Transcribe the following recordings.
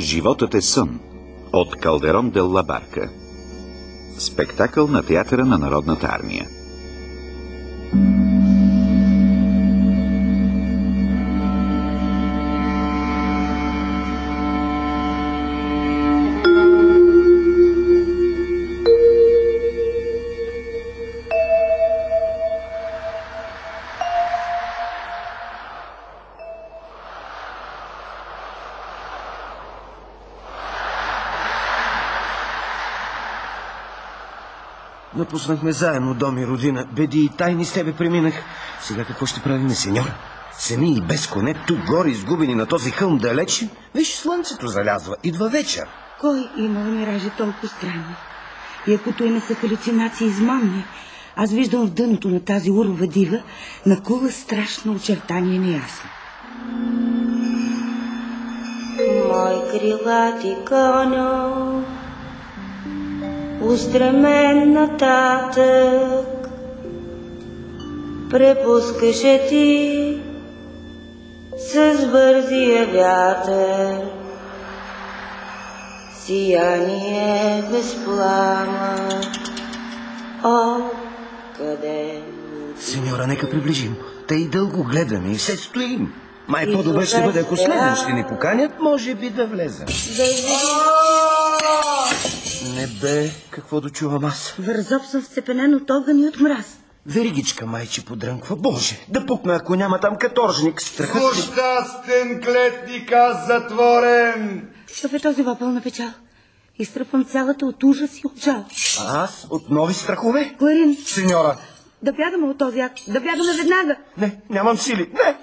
Животът е сън от Калдерон дел ла Барка. Спектакъл на театъра на Народната армия. Напуснахме заедно дом и родина. Беди и тайни с тебе преминах. Сега какво ще правим, сеньор? Сами и без коне, тук горе изгубени на този хълм далече. Виж, слънцето залязва. Идва вечер. Кой има миражи толкова странни? И ако той не са халюцинации измамни, аз виждам в дъното на тази урова дива накула страшно очертание неясно. Мой крилати коню, устремен нататък, препускаше ти с бързия вятър, сияние без пламък. О, къде? Сеньора, нека приближим. Те и дълго гледаме и все стоим. Май по-добре ще бъде, ако следвам ще ни поканят, може би да влезем. Не бе, какво да чувам аз? Вързоп съм вцепенен от огън и от мраз. Веригичка майче подрънква. Боже, да пукна, ако няма там каторжник. Страхът... Злощастен клетник, аз затворен! Какъв е този вопъл на печал? Изтръпвам цялата от ужас и от жал. А аз от нови страхове? Кларин! Сеньора! Да бягаме от този акт, да бягаме веднага! Не, нямам сили, не!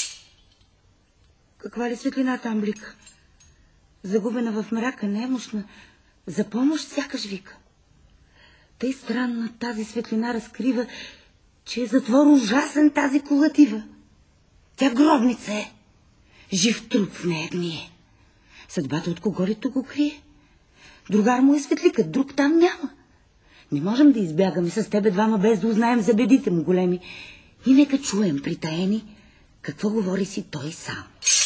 Каква ли светлина там блика? Загубена в мрака, немощна, за помощ сякаш вика. Тъй странна тази светлина разкрива, че е затвор ужасен тази колатива. Тя гробница е. Жив труп в нея гние. Съдбата от кого ли тук го крие? Другар му е светликът, друг там няма. Не можем да избягаме с тебе двама, без да узнаем за бедите му големи. И нека чуем притаени какво говори си той сам.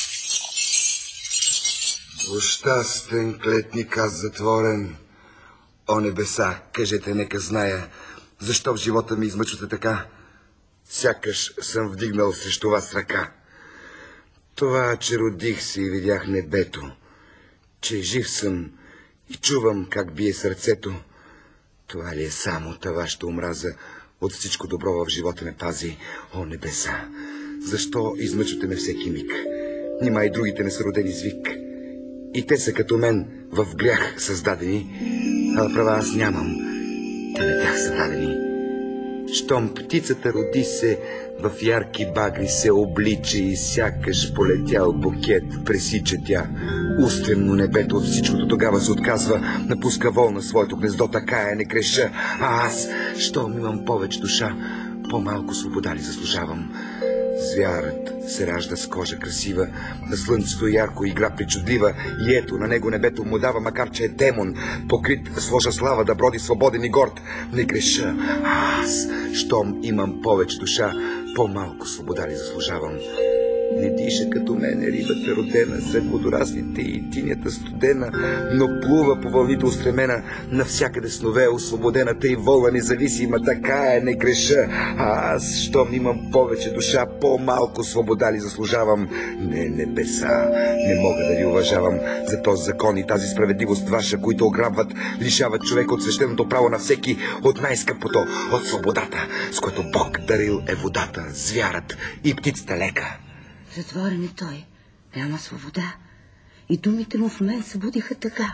Злощастен клетник, аз затворен. О, небеса, кажете, нека зная, защо в живота ми измъчвате така? Сякаш съм вдигнал срещу вас ръка. Това, че родих се и видях небето, че жив съм и чувам как бие сърцето, това ли е само та вашата омраза от всичко добро в живота ме пази? О, небеса, защо измъчвате ме всеки миг? Нима и другите не са родени с вик. И те са като мен в грях създадени, а права аз нямам. Те не бях създадени. Щом птицата роди се, в ярки багри се облича и сякаш полетял букет пресича тя. Устремно небето от всичкото тогава се отказва, напуска волна своето гнездо, така не греша. А аз, щом имам повече душа, по-малко свобода ли заслужавам? Звярът се ражда с кожа красива, на слънцето ярко игра причудлива, и ето на него небето му дава, макар че е демон, покрит с лоша слава, да броди свободен и горд. Не греша, а аз, щом имам повече душа, по-малко свобода ли заслужавам? Не диша като мене рибата родена, са водораслите и тинята студена, но плува по вълните устремена, навсякъде снове освободената и волна независима, така не греша. А аз, щом имам повече душа, по-малко свобода ли заслужавам? Не, небеса, не мога да ви уважавам за този закон и тази справедливост ваша, които ограбват, лишават човека от свещеното право на всеки, от най-скъпото, от свободата, с което Бог дарил е водата, звярат и птицата лека. Затворен е той, няма свобода. И думите му в мен събудиха така.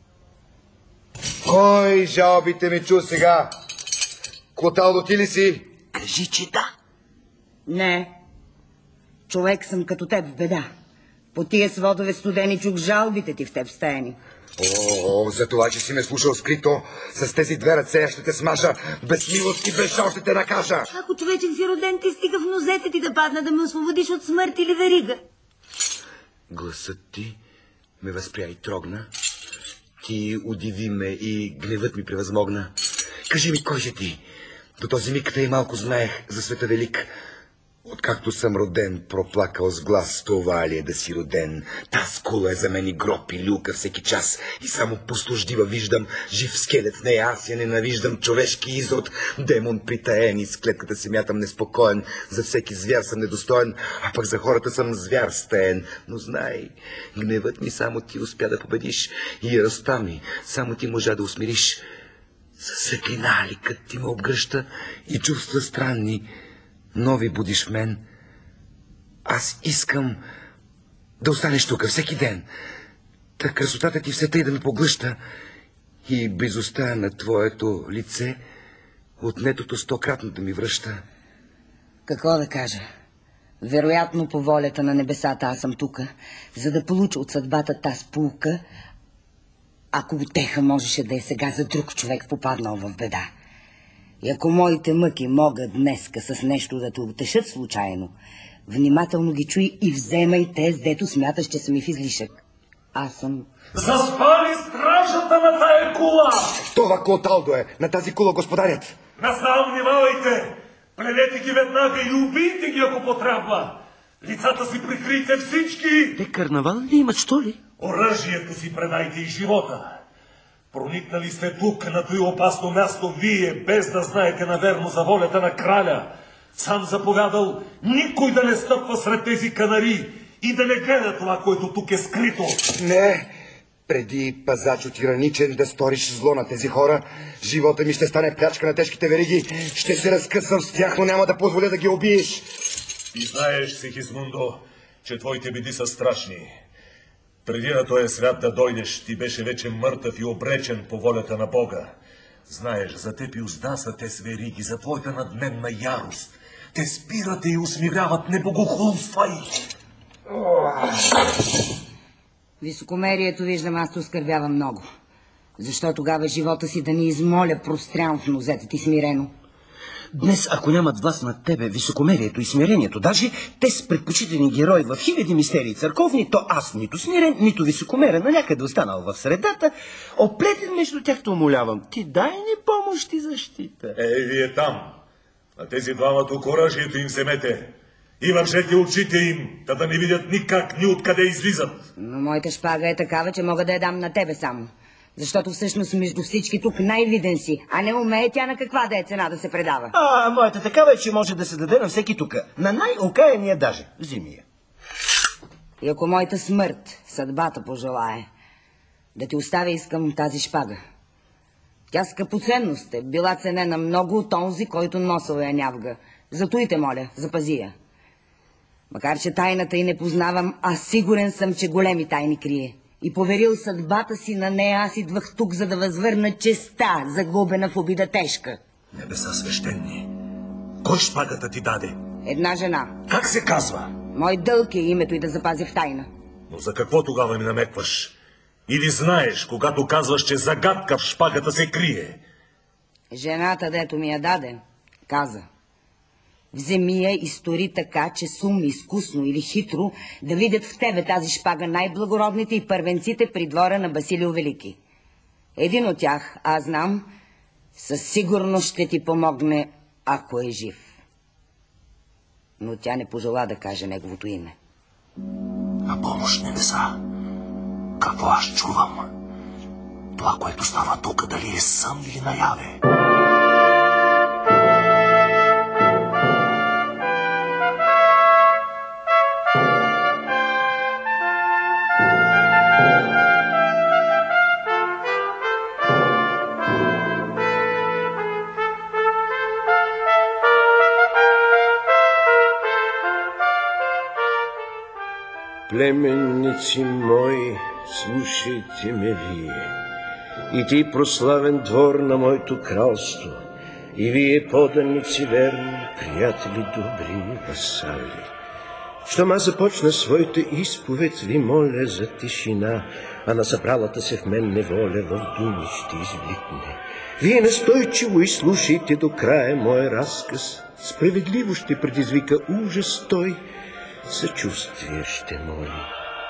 Кой жалбите ми чу сега? Клоталдо, ти ли си? Кажи, че да. Не, човек съм като теб в беда. По тия сводове студени чух жалбите ти в теб стаяни. О, за това, че си ме слушал скрито, с тези две ръце ще те смажа, без милост и без жал ще те накажа. Ако човечен си роден, ти стига в нозете ти да падна, да ме освободиш от смърт или верига. Гласът ти ме възпря и трогна. Ти удиви ме и гневът ми превъзмогна. Кажи ми, кой си ти? До този миг тъй малко знаех за света велик. Откакто съм роден, проплакал с глас, това ли е да си роден? Таз кула е за мен и гроб и люлка всеки час. И само послуждива виждам, жив скелет в нея, аз я ненавиждам, човешки изрод, демон притаен, и с клетката се мятам неспокоен. За всеки звяр съм недостоен, а пък за хората съм звяр стаен. Но знай, гневът ми само ти успя да победиш, и яростта ми само ти можа да усмириш. Светлина ликът ти ме обгръща и чувства странни нови будиш в мен. Аз искам да останеш тук всеки ден, та красотата ти в света и да ме поглъща, и близостта на твоето лице отнетото 100-кратно да ми връща. Какво да кажа? Вероятно по волята на небесата аз съм тук, за да получа от съдбата таз пулка, ако утеха можеше да е сега за друг човек попаднал в беда. И ако моите мъки могат днеска с нещо да те утешат случайно, внимателно ги чуй и вземай те, с дето смяташ, че съм и в излишък. Аз съм... Заспали стражата на тая кула! Това Клоталдо е, на тази кула господарят. Насам внимавайте! Пленете ги веднага и убийте ги, ако потрябва! Лицата си прикрийте всички! Те карнавал ли имат, що ли? Оръжието си предайте и живота! Проникнали сте тук, на това опасно място, вие, без да знаете наверно за волята на краля. Сам заповядал никой да не стъпва сред тези канари и да не гледа това, което тук е скрито. Не, преди пазачо тираничен да сториш зло на тези хора, живота ми ще стане плячка на тежките вериги. Ще се разкъсам с тях, но няма да позволя да ги убиеш. И знаеш, Сигизмундо, че твоите беди са страшни. Преди на този свят да дойдеш, ти беше вече мъртъв и обречен по волята на Бога. Знаеш, за теб и узда са те свериги, за твоята надменна ярост. Те спират и усмиряват, не богохулствай! Високомерието, виждам, аз те оскърбява много. Защо тогава живота си да ни измоля прострян в нозете ти смирено? Днес, ако нямат власт над тебе високомерието и смирението, даже те с предпочитани герои в хиляди мистерии църковни, то аз нито смирен, нито високомерен, на някъде останал в средата, оплетен между тях, то умолявам, ти дай ни помощ и защита. Вие там, на тези двама тук оръжието им се мете. И вържете очите им, да не видят никак, ни откъде излизат. Но моята шпага е такава, че мога да я дам на тебе само. Защото всъщност между всички тук най-виден си, а не умее тя на каква да е цена да се предава. Моята такава е, че може да се даде на всеки тук. На най-окаяния даже. Вземи я. И ако моята смърт, съдбата пожелае, да ти оставя искам тази шпага. Тя скъпоценност е, била ценена много от онзи, който носил я нявга. Зато и те моля, запази я. Макар че тайната й не познавам, аз сигурен съм, че големи тайни крие. И поверил съдбата си на нея, аз идвах тук, за да възвърна честа, загубена в обида тежка. Небеса свещени, кой шпагата ти даде? Една жена. Как се казва? Мой дълг е името й да запазя в тайна. Но за какво тогава ми намекваш? Или знаеш, когато казваш, че загадка в шпагата се крие? Жената, дето ми я даде, каза: вземи я и стори така, че с ум, изкусно или хитро да видят в тебе тази шпага най-благородните и първенците при двора на Басилио Велики. Един от тях, аз знам, със сигурност ще ти помогне, ако е жив. Но тя не пожела да каже неговото име. На помощ, небеса! Какво аз чувам? Това, което става тук, дали е сън или наяве? Племенници мои, слушайте ме вие, и ти прославен двор на моето кралство, и вие поданици верни, приятели добри, васали. Щом аз започна своята изповед, ви моля за тишина, а на събралата се в мен неволя в думи ще избликне. Вие настойчиво изслушайте до края моя разказ, справедливо ще предизвика ужас той, съчувствие ще моли.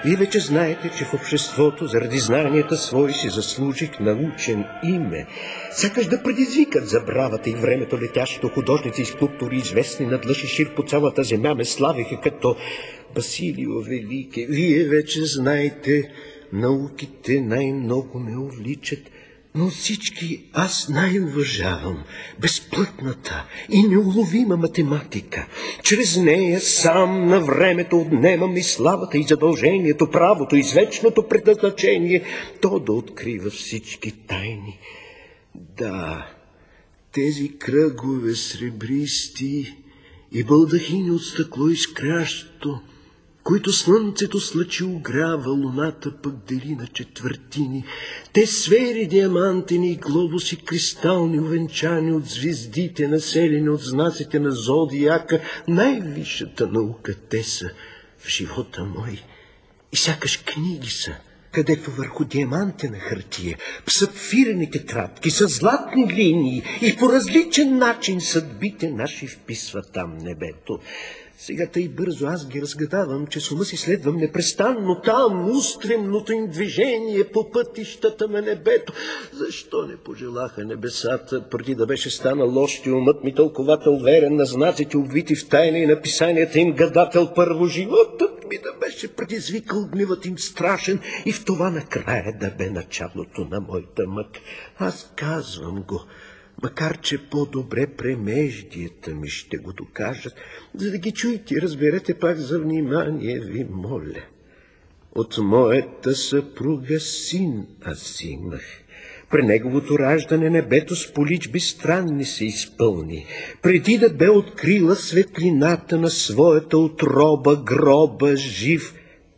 Вие вече знаете, че в обществото заради знанията свои си заслужих научен име. Сякаш да предизвикат забравата и времето летящото художници и скулптори, известни надлъж и шир по цялата земя, ме славиха като Басилио Велики. Вие вече знаете, науките най-много ме увличат, но всички аз най-уважавам безплътната и неуловима математика. Чрез нея сам на времето отнемам и славата, и задължението, правото, извечното предназначение, то да открива всички тайни. Да, тези кръгове сребристи и балдахини от стъкло изкрящо, които слънцето слъчи огрява, луната пък дели на четвъртини, те сфери диамантени и глобуси кристални, увенчани от звездите, населени от знаците на зодиака, най-висшата наука те са в живота мой. И сякаш книги са, където върху диамантена хартия, сапфирени тетрадки с златни линии и по различен начин съдбите наши вписва там небето. Сега тъй бързо аз ги разгадавам, че с ума си следвам непрестанно там устремното им движение по пътищата на небето. Защо не пожелаха небесата, преди да беше станал още умът ми тълковател верен на знаците, обвити в тайна и написанията им гадател първо, животът ми да беше предизвикал гневът им страшен и в това накрая да бе началото на моята мък. Аз казвам го, макар че по-добре премеждията ми ще го докажат, за да ги чуете и разберете пак за внимание, ви моля. От моята съпруга син аз имах. При неговото раждане небето с поличби странни се изпълни, преди да бе открила светлината на своята утроба, гроба жив,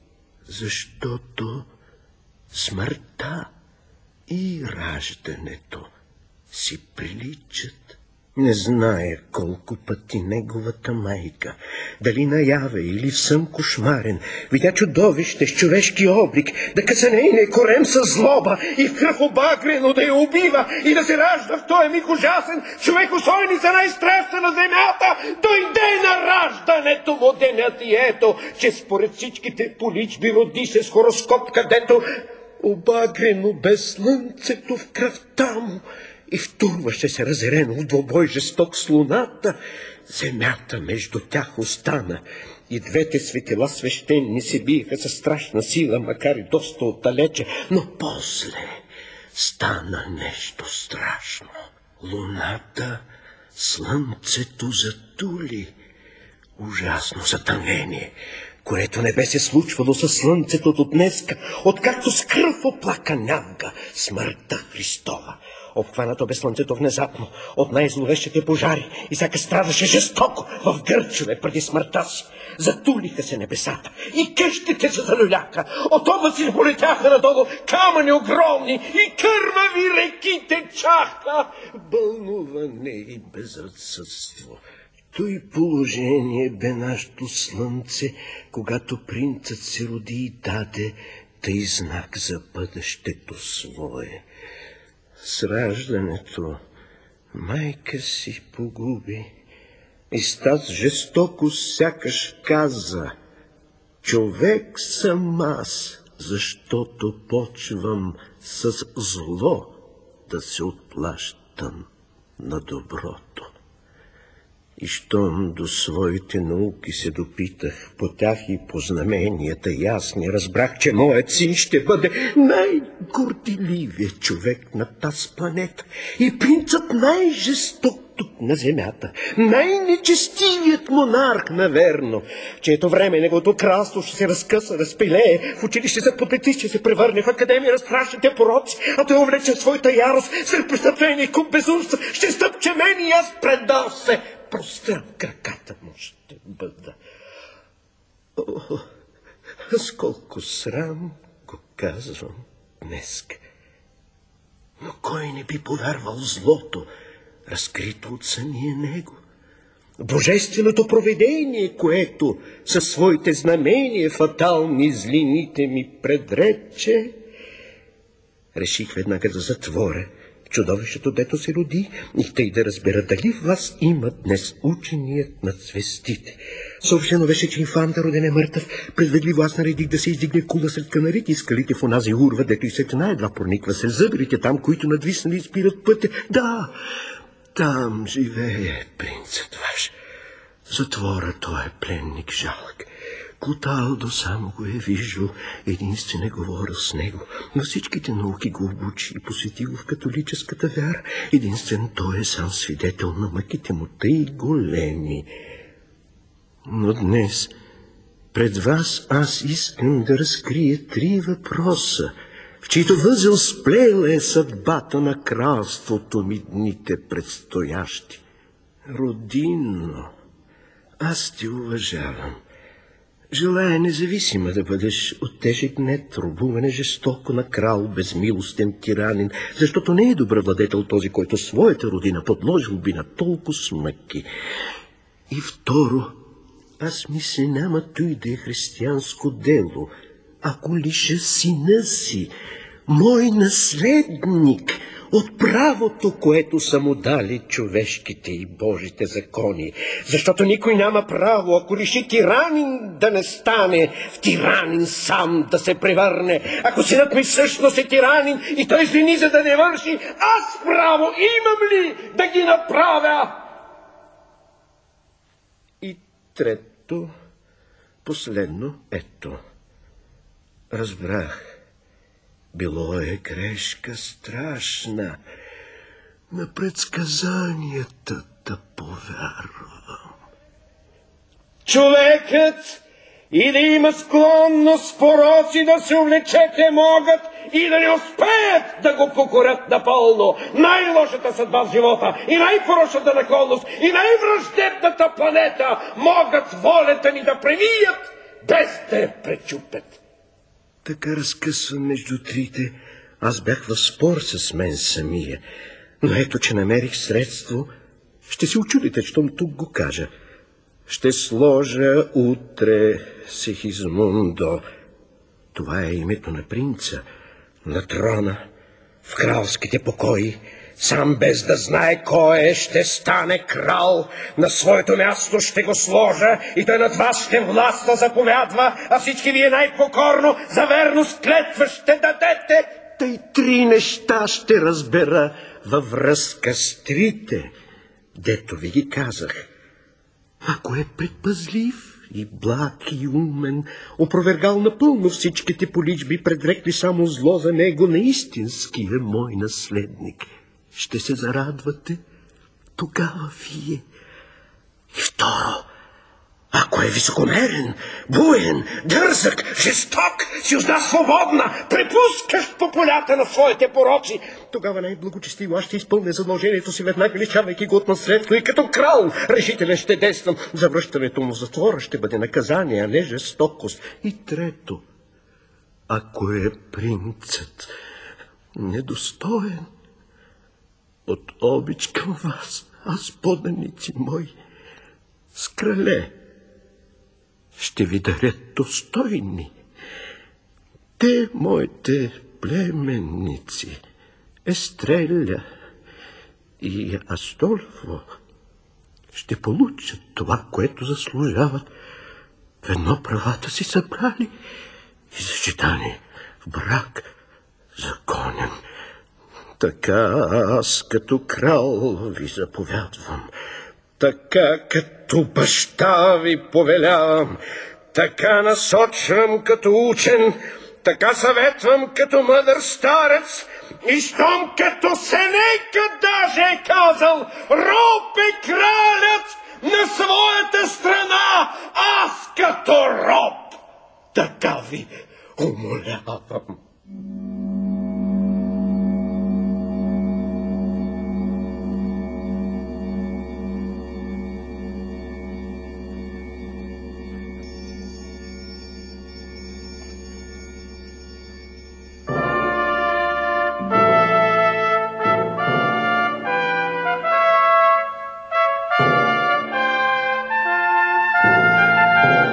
защото смъртта и раждането си приличат. Не зная колко пъти неговата майка, дали наяве или в сън кошмарен, видя чудовище с човешки облик, да къса нейния корем със злоба и в кръв обагрено да я убива и да се ражда в този миг ужасен човек, усойница най-страшна на земята. Дойде на раждането му денят и ето, че според всичките поличби роди се с хороскоп, където обагрено без слънцето в кръвта му и втурваше се разерено в двобой жесток с луната. Земята между тях остана и двете светила свещени се биеха със страшна сила, макар и доста отдалече, но после стана нещо страшно. Луната слънцето затули. Ужасно затъмнение, което не бе се случвало със слънцето до днеска, откакто с кръв оплака нявга смъртта Христова. Обхванато бе слънцето внезапно от най-зловещите пожари и сякаш страдаше жестоко в гърчове преди смъртта си. Затулиха се небесата и къщите се залюляха. От облаци полетяха надолу камъни огромни и кървави реки течаха. Бълнуване и безразсъдство. Той положение бе нашето слънце, когато принцът се роди и даде тъй знак за бъдещето свое. С раждането майка си погуби и с тази жестоко сякаш каза: човек съм аз, защото почвам с зло да се отплащам на доброто. И щом до своите науки се допитах, по тях и по знаменията ясни, разбрах, че моят син ще бъде най-горделивият човек на тази планета и принцът най-жесток тук на земята, най-нечестивият монарх, наверно, чието време неговото кралство ще се разкъса, разпилее, в училище за потети ще се превърне в академия на страшните пороци, а той увлече своята ярост сред престъпление и куп безумства, ще стъпче мен и аз предал се. Прострам краката му ще бъда. О, с колко срам го казвам днеска. Но кой не би повярвал злото, разкрито от самия него? Божественото провидение, което със своите знамения фатални злините ми предрече. Реших веднага да затворя чудовището, дето се роди, и тъй да разбера дали в вас има днес ученият над звездите. Съобщено беше, че инфанта роден е мъртъв. Предведливо аз наредих да се издигне кула сред канарите и скалите в онази урва, дето и светлина едва прониква се зъбрите там, които надвиснали спират пътя. Да, там живее принцът ваш. Затвора той е пленник жалък. Клоталдо само го е виждал, единствен е говорил с него. На всичките науки го обучи и посвети го в католическата вяра. Единствен той е сам свидетел на мъките му, тъй големи. Но днес пред вас аз искам да разкрия 3 въпроса, в чийто възел сплела е съдбата на кралството ми дните предстоящи. Родино, аз те уважавам. Желая независима да бъдеш от тежък гнет, робуване жестоко на крал, безмилостен тиранин, защото не е добър владетел този, който своята родина подложил би на толкова смъки. И второ, аз мисля, няма той да е християнско дело, ако лиша сина си, мой наследник, от правото, което са му дали човешките и Божите закони. Защото никой няма право, ако реши тиранин да не стане, в тиранин сам да се превърне. Ако синът ми всъщност е тиранин и той жени за да не върши, аз право имам ли да ги направя? И трето, последно, ето. Разбрах. Било е грешка страшна. На предсказанията да повярвам. Човекът и да има склонност с пороци да се увлечете могат и да не успеят да го покорят напълно. Най-лошата съдба в живота и най-порочната наклонност и най-враждебната планета могат волята ни да превият, без да я пречупят. Така разкъсвам между трите. Аз бях в спор с мен самия. Но ето, че намерих средство. Ще се очудите, щом тук го кажа. Ще сложа утре Сигизмундо. Това е името на принца. На трона, в кралските покои. Сам без да знае кой е, ще стане крал. На своето място ще го сложа и той над вас ще властва заповядва, а всички вие най-покорно за верност клетва ще дадете. Тъй 3 неща ще разбера във връзка с 3, дето ви ги казах. Ако е предпазлив и благ и умен, опровергал напълно всичките поличби, предрекли само зло за него, наистински е мой наследник. Ще се зарадвате тогава вие. И второ, ако е високомерен, буен, дързък, жесток, с узда свободна, препускащ по полята на своите пороци, тогава най-благочестиво аз ще изпълня задължението си, веднага лишавайки го от наследство и като крал решителен ще действам. Завръщането му в затвора ще бъде наказание, а не жестокост. И трето, ако е принцът недостоен от обич към вас, аз, поданици мои, с крале ще ви дарят достойни. Те, моите племенници, Естреля и Астолфо, ще получат това, което заслужават. Ведно правата си събрали и зачитани в брак законен. Така аз като крал ви заповядвам, така като баща ви повелявам, така насочвам като учен, така съветвам като мъдър старец, и щом като Сенека даже е казал, роб е кралят на своята страна, аз като роб, така ви умолявам.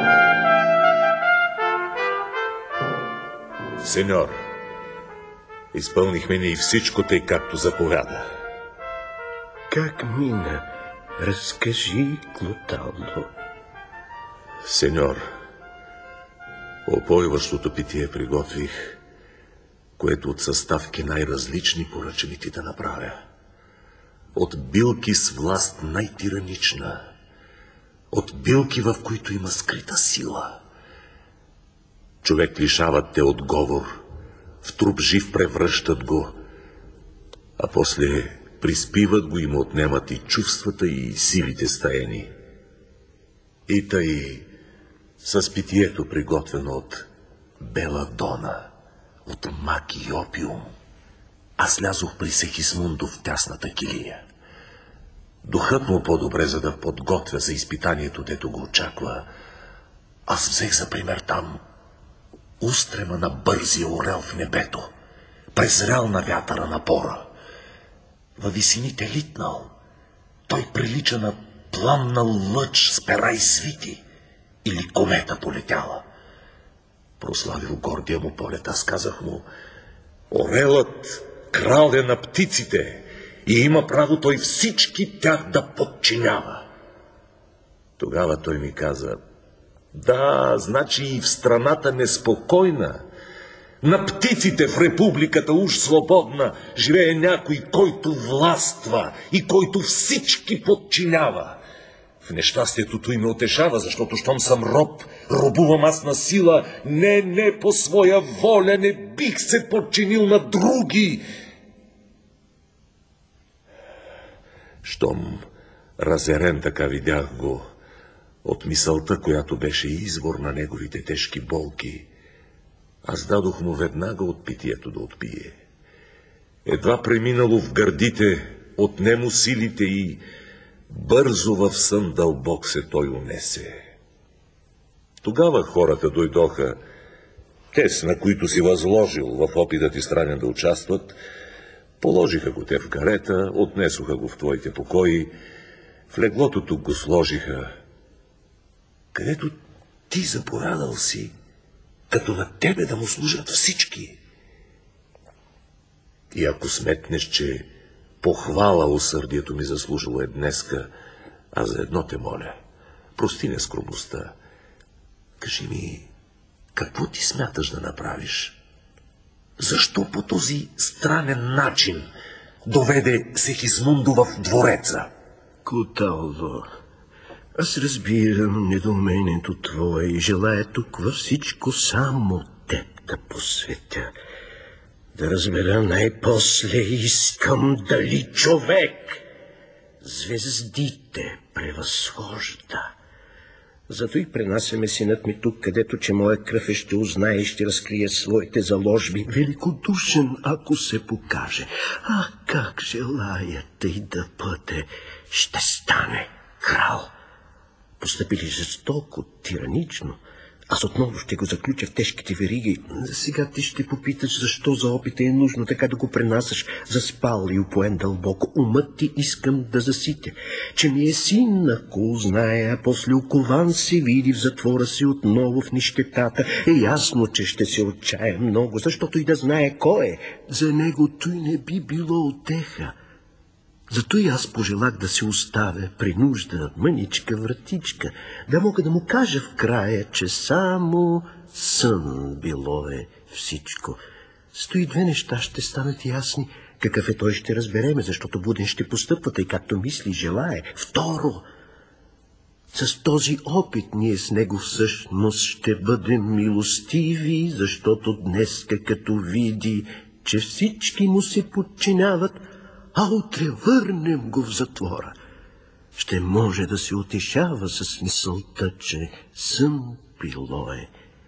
Сеньор, Изпълнихме ни и всичко тъй, както заповяда. Как мина? Разкажи, Клоталдо. Сеньор, опойващото питие приготвих, което от съставки най-различни поръчани ти да направя. От билки с власт най-тиранична, от билки, в които има скрита сила. Човек лишават те от говор, в труп жив превръщат го, а после приспиват го и му отнемат и чувствата, и силите стаени. И тъй с питието, приготвено от бела дона, от мак и опиум, аз слязох при Сехисмундо в тясната килия. Духът му по-добре, за да подготвя за изпитанието, дето го очаква. Аз взех за пример там устрема на бързия орел в небето, презрял на вятъра напора. Във висините литнал, той прилича на пламна лъч с пера и свити, или комета полетяла. Прославил гордия му полет, аз казах му: орелът крал е на птиците и има право той всички тях да подчинява. Тогава той ми каза: да, значи и в страната неспокойна, на птиците в републиката уж свободна, живее някой, който властва и който всички подчинява. В нещастието той ме утешава, защото щом съм роб, робувам аз на сила, не по своя воля, не бих се подчинил на други. Щом разерен така видях го, от мисълта, която беше извор на неговите тежки болки, аз дадох му веднага от питието да отпие. Едва преминало в гърдите, отне му силите и бързо в сън дълбок се той унесе. Тогава хората дойдоха, те, на които си възложил в опита ти странен да участват, положиха го те в карета, отнесоха го в твоите покои, в леглото тук го сложиха, където ти заповядал си, като на тебе да му служат всички. И ако сметнеш, че похвала усърдието ми заслужило е днеска, аз за едно те моля, прости нескромността. Кажи ми, какво ти смяташ да направиш? Защо по този странен начин доведе Сехисмундо в двореца? Клоталдо, аз разбирам недоумението твое и желая тук във всичко само теб да посветя. Да разбера най-после искам дали човек звездите превъзхожда. Зато и пренасяме синът ми тук, където че моя кръв ще узнае и ще разкрие своите заложби. Великодушен, ако се покаже. Ах, как желая тъй да бъде, ще стане крал. Постъпили жестоко, тиранично, аз отново ще го заключа в тежките вериги. Сега ти ще попиташ, защо за опита е нужно така да го пренасяш, заспал и упоен дълбоко. Умът ти искам да заситя, че ми е син, ако узнае, а после окован се види в затвора си отново в нищетата. Е ясно, че ще се отчая много, защото и да знае кой е. За него той не би било утеха. Зато и аз пожелах да се оставя при нужда, мъничка, вратичка, да мога да му кажа в края, че само сън било е всичко. Стои две неща ще станат ясни. Какъв е той ще разбереме, защото буден ще постъпва, тъй както мисли и желае. Второ, с този опит ние с него всъщност ще бъдем милостиви, защото днес, като види, че всички му се подчиняват, а утре върнем го в затвора, ще може да се утешава с мисълта, че сън било е.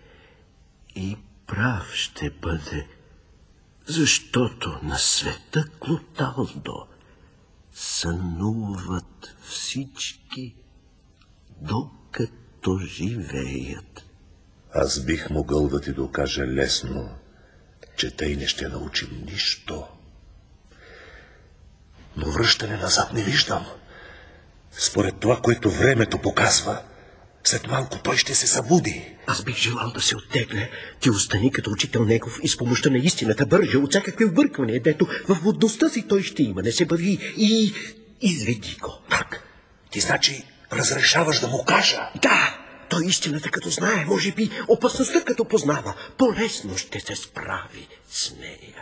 И прав ще бъде, защото на света, Клоталдо, сънуват всички, докато живеят. Аз бих могъл да ти докажа лесно, че тъй не ще научим нищо. Но връщане назад не виждам. Според това, което времето показва, След малко той ще се събуди. Аз бих желал да се оттегля. Ти остани като учител Неков и с помощта на истината бърже от всякакви обърквания, дето в водността си той ще има. Не се бави и изведи го. Как? Ти значи разрешаваш да му кажа? Да, той истината като знае, може би опасността като познава, по-лесно ще се справи с нея.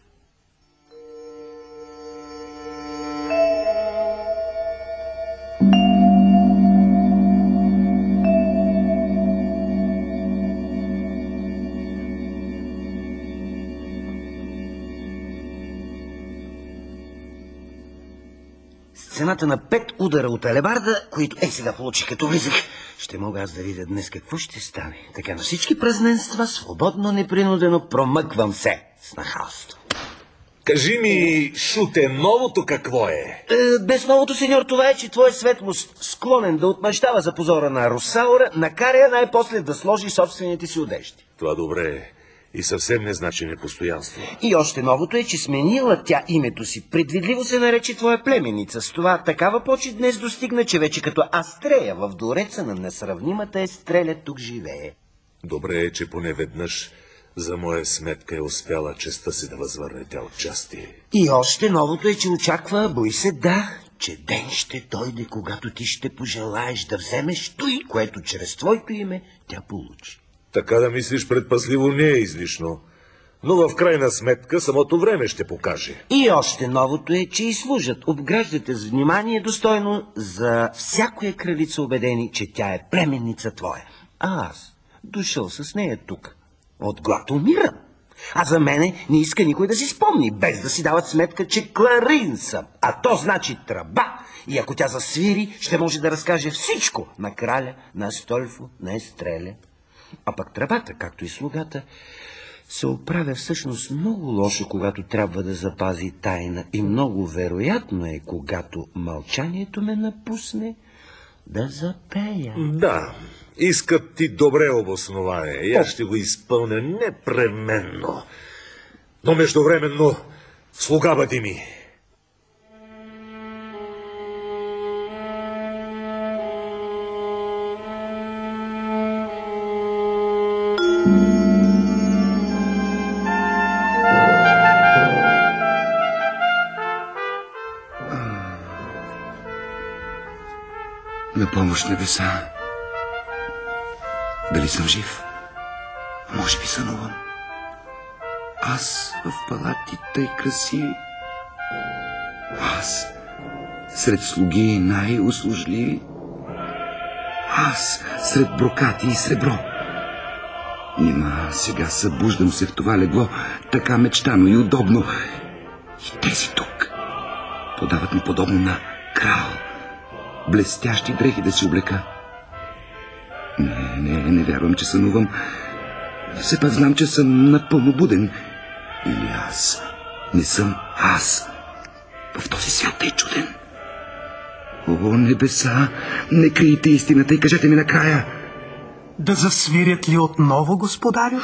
Цената на 5 удара от алебарда, които сега получих като влизах, ще мога аз да видя днес какво ще стане. Така на всички празненства, свободно, непринудено промъквам се с нахалство. Кажи ми, Шуте, новото какво е? Без новото, сеньор, това е, че твой светлост, склонен да отмъщава за позора на Росаура, накаря най-после да сложи собствените си одежди. Това добре е. И съвсем не значи непостоянство. И още новото е, че сменила тя името си. Предвидливо се нарече твоя племеница. С това такава почет днес достигна, че вече като Астрея в двореца на несравнимата Естреля тук живее. Добре е, че поне веднъж за моя сметка е успяла честта си да възвърне тя отчасти. И още новото е, че очаква, бой се, че ден ще дойде, когато ти ще пожелаеш да вземеш той, което чрез твоето име тя получи. Така да мислиш предпазливо не е излишно, но в крайна сметка самото време ще покаже. И още новото е, че и служат, обграждате с внимание достойно за всякоя кралица убедени, че тя е племенница твоя. А аз дошъл с нея тук. От глад умирам. А за мене не иска никой да си спомни, без да си дават сметка, че кларин съм. А то значи тръба. И ако тя засвири, ще може да разкаже всичко на краля, на Астольфо, на Естреля. А пък тръбата, както и слугата, се оправя всъщност много лошо, когато трябва да запази тайна. И много вероятно е, когато мълчанието ме напусне, да запея. Да, искат ти добре обоснование. И аз ще го изпълня непременно. Но междувременно слуга бъди ми. На помощ, небеса. Дали съм жив? Може би сънувам. Аз в палати тъй красиви. Аз сред слуги най-услужливи. Аз сред брокати и сребро. Нима сега събуждам се в това легло, така мечтано и удобно. И тези тук подават ми подобно на крал. Блестящи дрехи да си облека. Не вярвам, че сънувам. Все пак знам, че съм напълно буден. Или аз не съм аз в този свят е чуден. О, небеса, не крийте истината и кажете ми накрая. Да засвирят ли отново, господарю?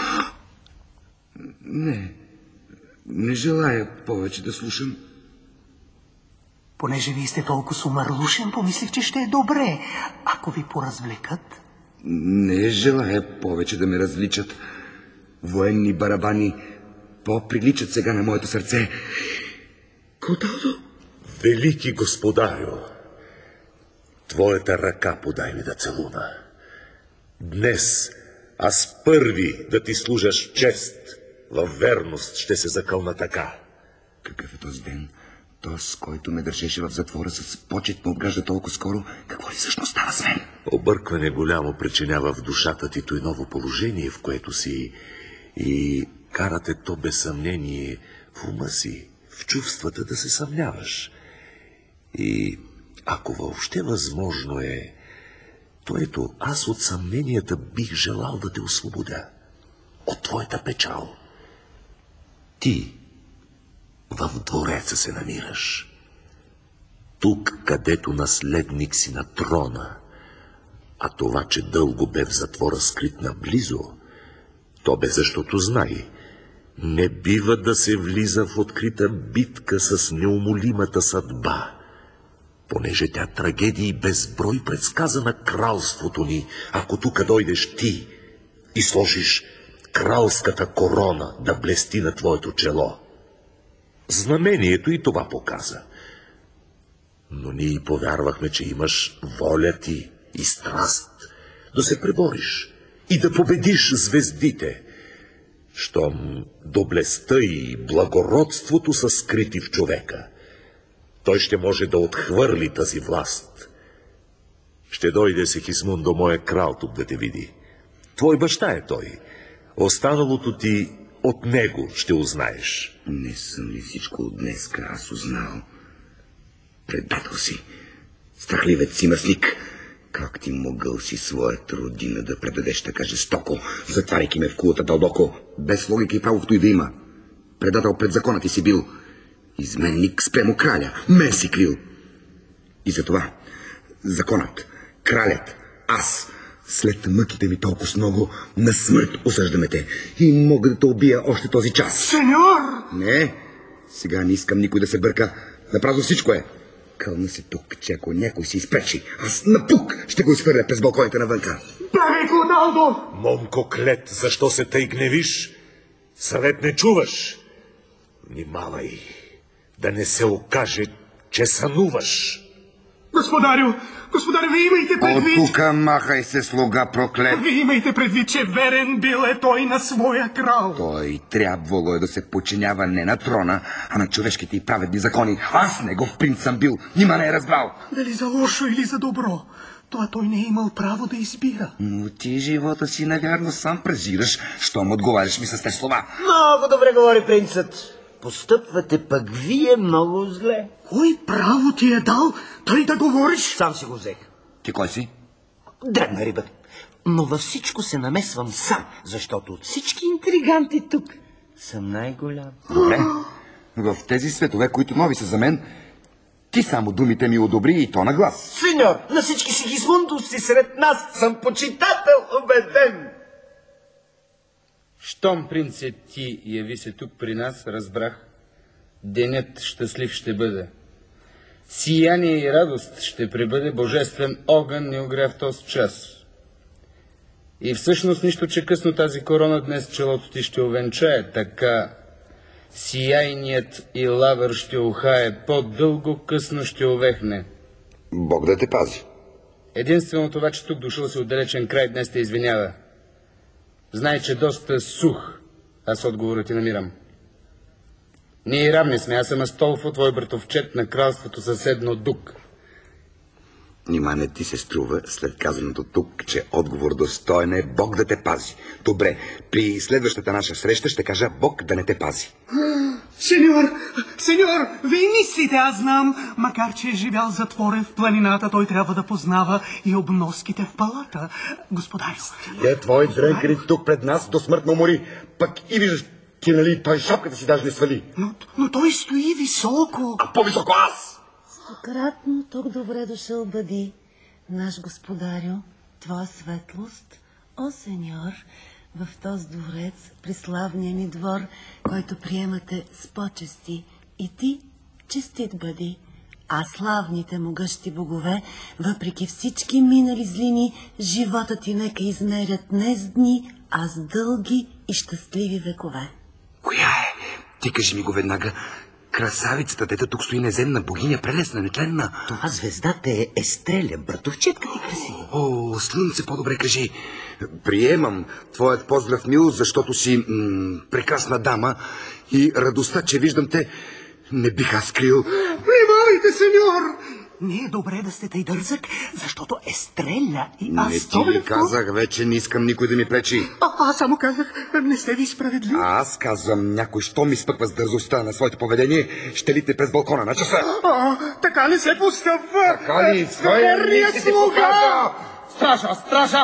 Не желая повече да слушам. Понеже вие сте толкова сумърлушен, помислих, че ще е добре, ако ви поразвлекат. Не желая повече да ме развличат. Военни барабани по-приличат сега на моето сърце. Коталдо? Велики господарю, твоята ръка подай ми да целуна. Днес аз първи да ти служаш чест. Във верност ще се закълна така. Какъв е този ден? Този, който ме държеше в затвора с почет, ме обгражда толкова скоро. Какво ли всъщност става с мен? Объркване голямо причинява в душата ти той ново положение, в което си, и карате то без съмнение в ума си, в чувствата да се съмняваш. И ако въобще възможно е, то ето, аз от съмненията бих желал да те освободя от твоята печал. Ти в двореца се намираш. Тук, където наследник си на трона, а това, че дълго бе в затвора скрит наблизо, то бе защото знай, не бива да се влиза в открита битка с неумолимата съдба. понеже тя трагедии безброй предсказа на кралството ни, ако тук дойдеш ти и сложиш кралската корона да блести на твоето чело. Знамението и това показа. Но ние повярвахме, че имаш воля ти и страст да се пребориш и да победиш звездите, щом доблестта и благородството са скрити в човека. Той ще може да отхвърли тази власт. Ще дойде Сигизмундо, моя крал, тук да те види. Твой баща е той. Останалото ти от него ще узнаеш. Не съм ли всичко от днеска аз узнал? Предател си, страхливец си мъсник. Как ти могъл си своята родина да предадеш така жестоко, затваряйки ме в кулата дълбоко, без логика и правото и да има? Предател пред закона ти си бил. Изменник спрямо краля, мен си крил. И затова законът, кралят, аз, след мъките ми толкова много, на смърт осъждаме те и мога да те убия още този час. Сеньор! Не, сега не искам никой да се бърка. Напразно всичко е. Кълна се тук, че ако някой си изпречи, аз напук ще го изхвърля през балконите навънка. Брави, Клодалдо! Момко Клет, защо се тъй гневиш? Съвет не чуваш. Внимавай, да не се окаже, че сънуваш. Господарю, вие имайте предвид... От тука махай се, слуга проклет. Вие имайте предвид, че верен бил е той на своя крал. Той трябвало е да се подчинява не на трона, а на човешките и праведни закони. Аз негов принц съм бил, нима не е разбрал. Дали за лошо или за добро, това той не е имал право да избира. Но ти живота си навярно сам презираш, щом отговаряш ми с тези слова. Много добре говори принцът. Постъпвате пък вие много зле. Кой право ти е дал той да говориш? Сам си го взех. Ти кой си? Дребна риба. Но във всичко се намесвам сам, защото от всички интриганти тук съм най-голям. Добре. В тези светове, които нови са за мен, ти само думите ми одобри и то на глас. Сеньор, на всички Сигизмундовци сред нас съм почитател, убеден. Щом принцът ти яви се тук при нас, разбрах, денят щастлив ще бъде. Сияние и радост ще пребъде, божествен огън ни огря в този час. И всъщност нищо, че късно тази корона днес челото ти ще увенчае, така сияйният и лавър ще ухае, по-дълго късно ще увехне. Бог да те пази. Единствено това, че тук дошъл си отдалечен край, днес те извинява. Знай, че доста сух аз отговорът ти намирам. Ние равни сме, аз съм Астолфо, твой братовчет на кралството съседно Дук. Нима не ти се струва, след казаното тук, че отговор достоен е Бог да те пази. Добре, при следващата наша среща ще кажа Бог да не те пази. Сеньор, вие мислите, аз знам, макар че е живял затворен в планината, той трябва да познава и обноските в палата. Господарю. Твой дрънкарит тук пред нас до смъртно умори, пък и виждаш, ти нали той шапката си даже не свали. Но той стои високо. А по-високо аз! Стократно тук добре дошъл бъди, наш господарю, твоя светлост, о сеньор, в този дворец, при славния ни двор, който приемате с почести, и ти честит бъди, а славните могъщи богове, въпреки всички минали злини, живота ти нека измерят не с дни, а с дълги и щастливи векове. Коя е? Ти кажи ми го веднага. Красавицата, дето тук стои неземна богиня, прелесна, нетленна. Това звездата е Естреля, братовчетка ти красива. О, слънце, по-добре кажи. Приемам твоят поздрав, мил, защото си прекрасна дама и радостта, че виждам те, не бих аз крил. Внимавайте, сеньор! Не е добре да сте тъй дързък, защото Естреля и аз... Не ти ли казах вече, не искам никой да ми пречи. Аз само казах, не сте ви справедливи. Аз казвам, някой, що ми спъква с дързостта на своето поведение, ще лите през балкона на часа. Така ли се постъпва? Така ли? Верния слуга! Стража, стража!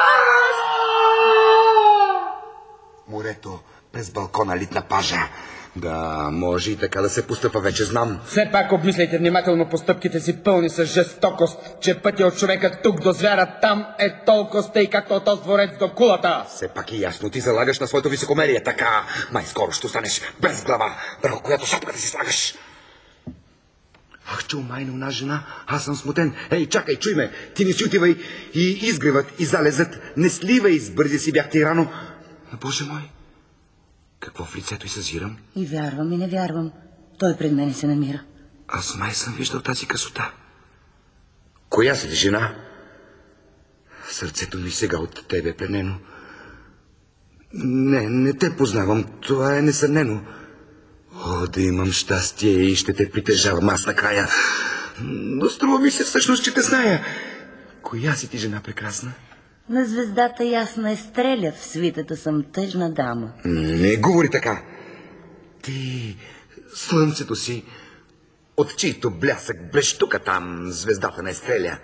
Морето през балкона литна пажа. Да, може и така да се постъпва, вече знам. Все пак обмисляйте внимателно постъпките си, пълни с жестокост, че пътя от човека тук до звяра там е толкова стей, както от този дворец до кулата. Все пак и ясно, ти залагаш на своето високомерие, така. Май скоро ще останеш без глава, върху която шапка да си слагаш. Ах, че умайна една жена, аз съм смутен. Ей, чакай, чуй ме, ти не си отивай и изгреват, и залезат. Не сливай, сбързи си бяхте и рано. Боже мой, какво в лицето й съзирам? И вярвам, и не вярвам. Той пред мене се намира. Аз май съм виждал тази красота. Коя си жена? Сърцето ми сега от тебе е пленено. Не те познавам, това е несъмнено. О, да имам щастие и ще те притежавам аз накрая. Но струва ми се всъщност, че те зная. Коя си ти жена прекрасна? На звездата ясна е стреля, в свитата съм тъжна дама. Не говори така. Ти слънцето си, от чийто блясък блещука там звездата не стреля.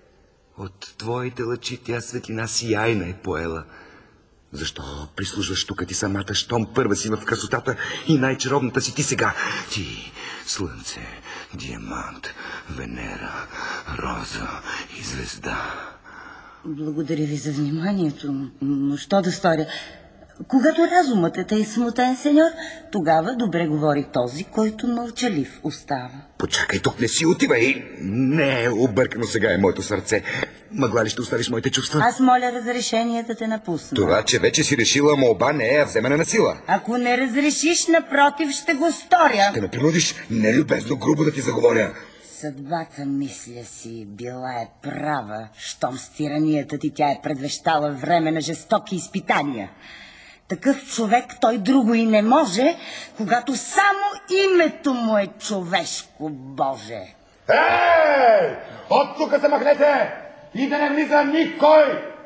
От твоите лъчи тя светлина сияйна е поела. Защо прислужваш тук ти самата, щом първа си в красотата и най-чаровната си ти сега? Ти, слънце, диамант, Венера, роза и звезда. Благодаря ви за вниманието, но що да сторя? Когато разумът е тъй смутен, сеньор, тогава добре говори този, който мълчалив остава. Почакай, тук не си отивай. Не, объркано сега е моето сърце. Мъгла ли ще оставиш моите чувства? Аз моля разрешение да те напусна. Това, че вече си решила молба, не е вземане на сила. Ако не разрешиш, напротив, ще го сторя. Ще ме принудиш нелюбезно грубо да ти заговоря. Съдбата, мисля си, била е права, щом с тиранията ти тя е предвещала време на жестоки изпитания. Такъв човек той друго и не може, когато само името му е човешко, Боже. Ей! От тука се махнете! И да не влиза никой!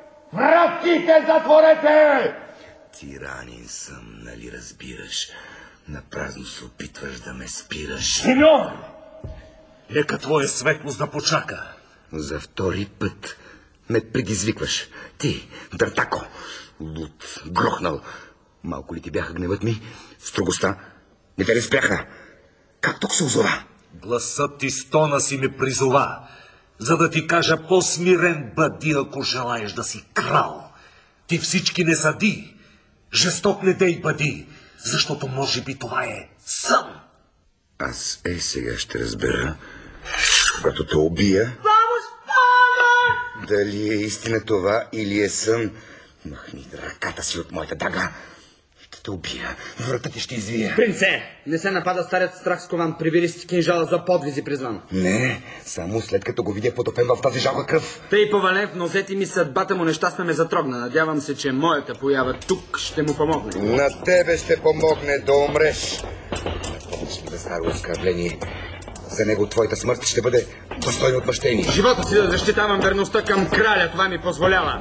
Вратите затворете! Тиранин съм, нали разбираш? Напразно се опитваш да ме спираш. Сеньор! Нека твоя светлост да почака. За втори път ме предизвикваш. Ти, дъртако, луд, грохнал. Малко ли ти бяха гневът ми? Строгостта? Не те ли спряха? Как тук се озова? Гласът ти стона си ме призова, за да ти кажа по-смирен бъди, ако желаеш да си крал. Ти всички не съди, жесток не дей бъди, защото може би това е сън. Аз сега ще разбера, когато те убия. Помощ, помощ! Дали е истина това или е сън? Махни ръката си от моята дага. Ще те убия. Врата ти ще извия. Принце, не се напада старец страх скован. Прибери си кинжала за подвизи призван. Не, само след като го видя потопен в тази жалка кръв. Тъй, повален, в нозете ми съдбата му нещастна ме затрогна. Надявам се, че моята поява тук ще му помогне. На тебе ще помогне да умреш. Помниш ли да старо оскърбление? За него твоята смърт ще бъде достойно отмъщение. Живота си да защитавам верността към краля, това ми позволява.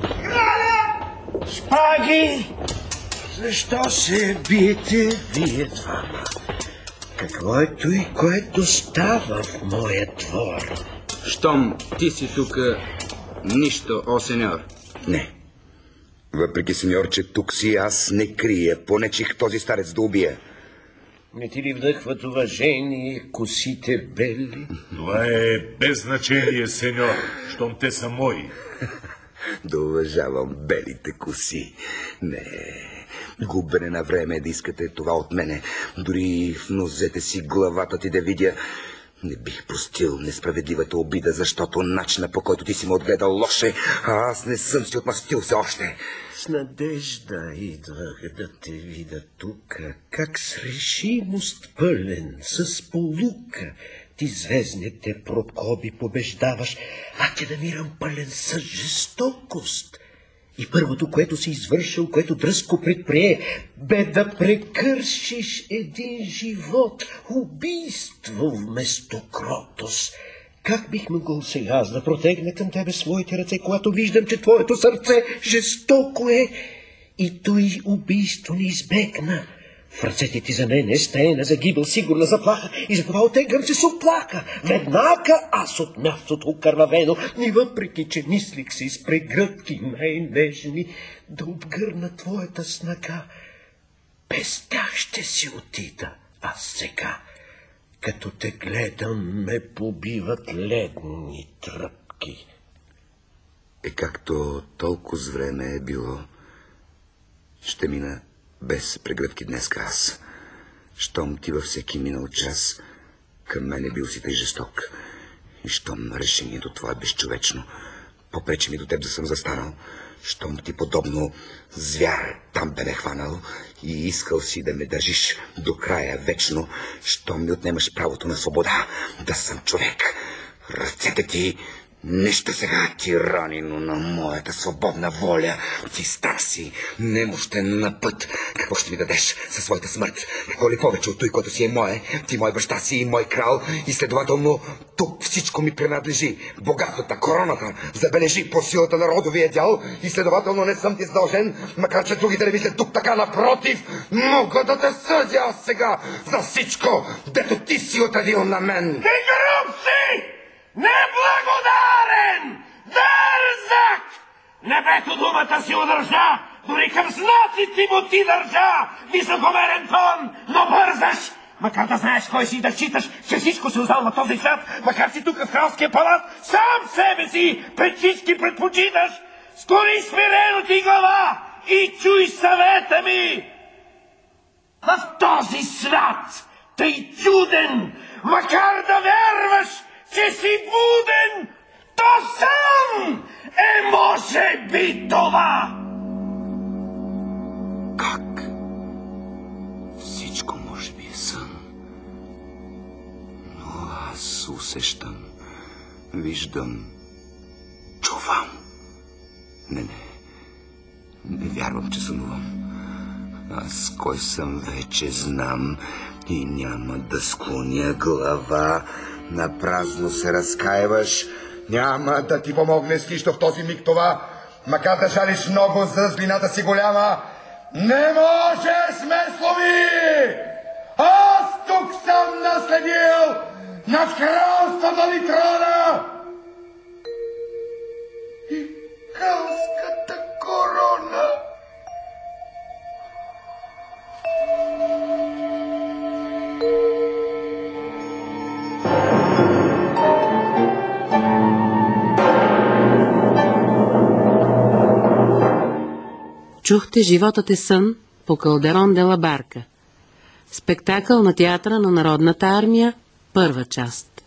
Шпаги! Защо се биете вие двама? Какво е той, което става в моя двор? Щом ти си тук, нищо, о сеньор. Не. Въпреки, сеньор, че тук си, аз не крия. Понечих този старец да убия. Не ти ли вдъхват уважение косите бели? Това е без значение, сеньор, щом те са мои. Да уважавам белите коси. Не, губене на време да искате това от мене. Дори в нозете си главата ти да видя. Не бих простил несправедливата обида, защото начина, по който ти си ме отгледал, лоше, а аз не съм си отмъстил все още. С надежда идвах да те видя тук, как с решимост пълен, с полука, ти звездните прокоби побеждаваш, а те намирам пълен с жестокост. И първото, което си извършил, което дръзко предприе, бе да прекършиш един живот, убийство вместо кротост. Как бих могъл сега аз да протегна към тебе своите ръце, когато виждам, че твоето сърце жестоко е и той убийство не избегна? В ръцете ти за мен е стаена загибел, сигурна заплаха и затова отеглям се с оплака. Веднага аз от мястото окървавено, и въпреки, че мислих си с прегръдки най-нежни да обгърна твоята снага, Без тях ще си отида. А сега, като те гледам, ме побиват ледни тръпки. Както толкова с време е било, ще мина без прегръдки днеска аз. Щом ти във всеки минал час към мен е бил си тъй жесток, и щом решението това е безчовечно, попречи ми до теб да съм застанал, щом ти подобно звяр там бе ме хванал и искал си да ме държиш до края вечно, щом ми отнемаш правото на свобода, да съм човек. Ръцете ти нищо сега, тиранино на моята свободна воля. Ти стар си, немощен на път. Какво ще ми дадеш със своята смърт? Какво ли повече от той, който си е мое? Ти мой баща си и мой крал, и следователно тук всичко ми принадлежи. Богатствата, короната, забележи по силата на родовия дял, и следователно не съм ти задължен, макар че другите не мислят тук така. Напротив, мога да те съдя аз сега за всичко, дето ти си отредил на мен. Ти гръб си! Неблагодарен! Дързак! Небето думата си удържа, дори към знаците му ти държа! Високомерен тон, но бързаш! Макар да знаеш кой си, да считаш, че всичко се узнал на този свят, макар че тук в кралския палат сам себе си пред всички предпочиташ, скори смирено ти глава и чуй съвета ми! В този свят, тъй чуден, макар да вярваш, че си буден, то сам е може би това. Как? Всичко може би е сън. Но аз усещам, виждам, чувам. Не вярвам, че сънувам. Аз кой съм вече знам и няма да склоня глава. Напразно се разкаиваш. Няма да ти помогне с нищо в този миг това, макар да жалиш много за злината си голяма. Не може с мен слови! Аз тук съм наследил на кралството ни трона и кралската корона. Чухте "Животът е сън" по Калдерон де ла Барка. Спектакъл на театъра на Народната армия, първа част.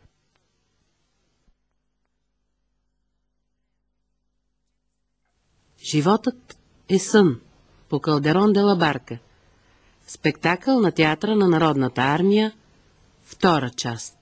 "Животът е сън" по Калдерон де ла Барка. Спектакъл на театъра на Народната армия, втора част.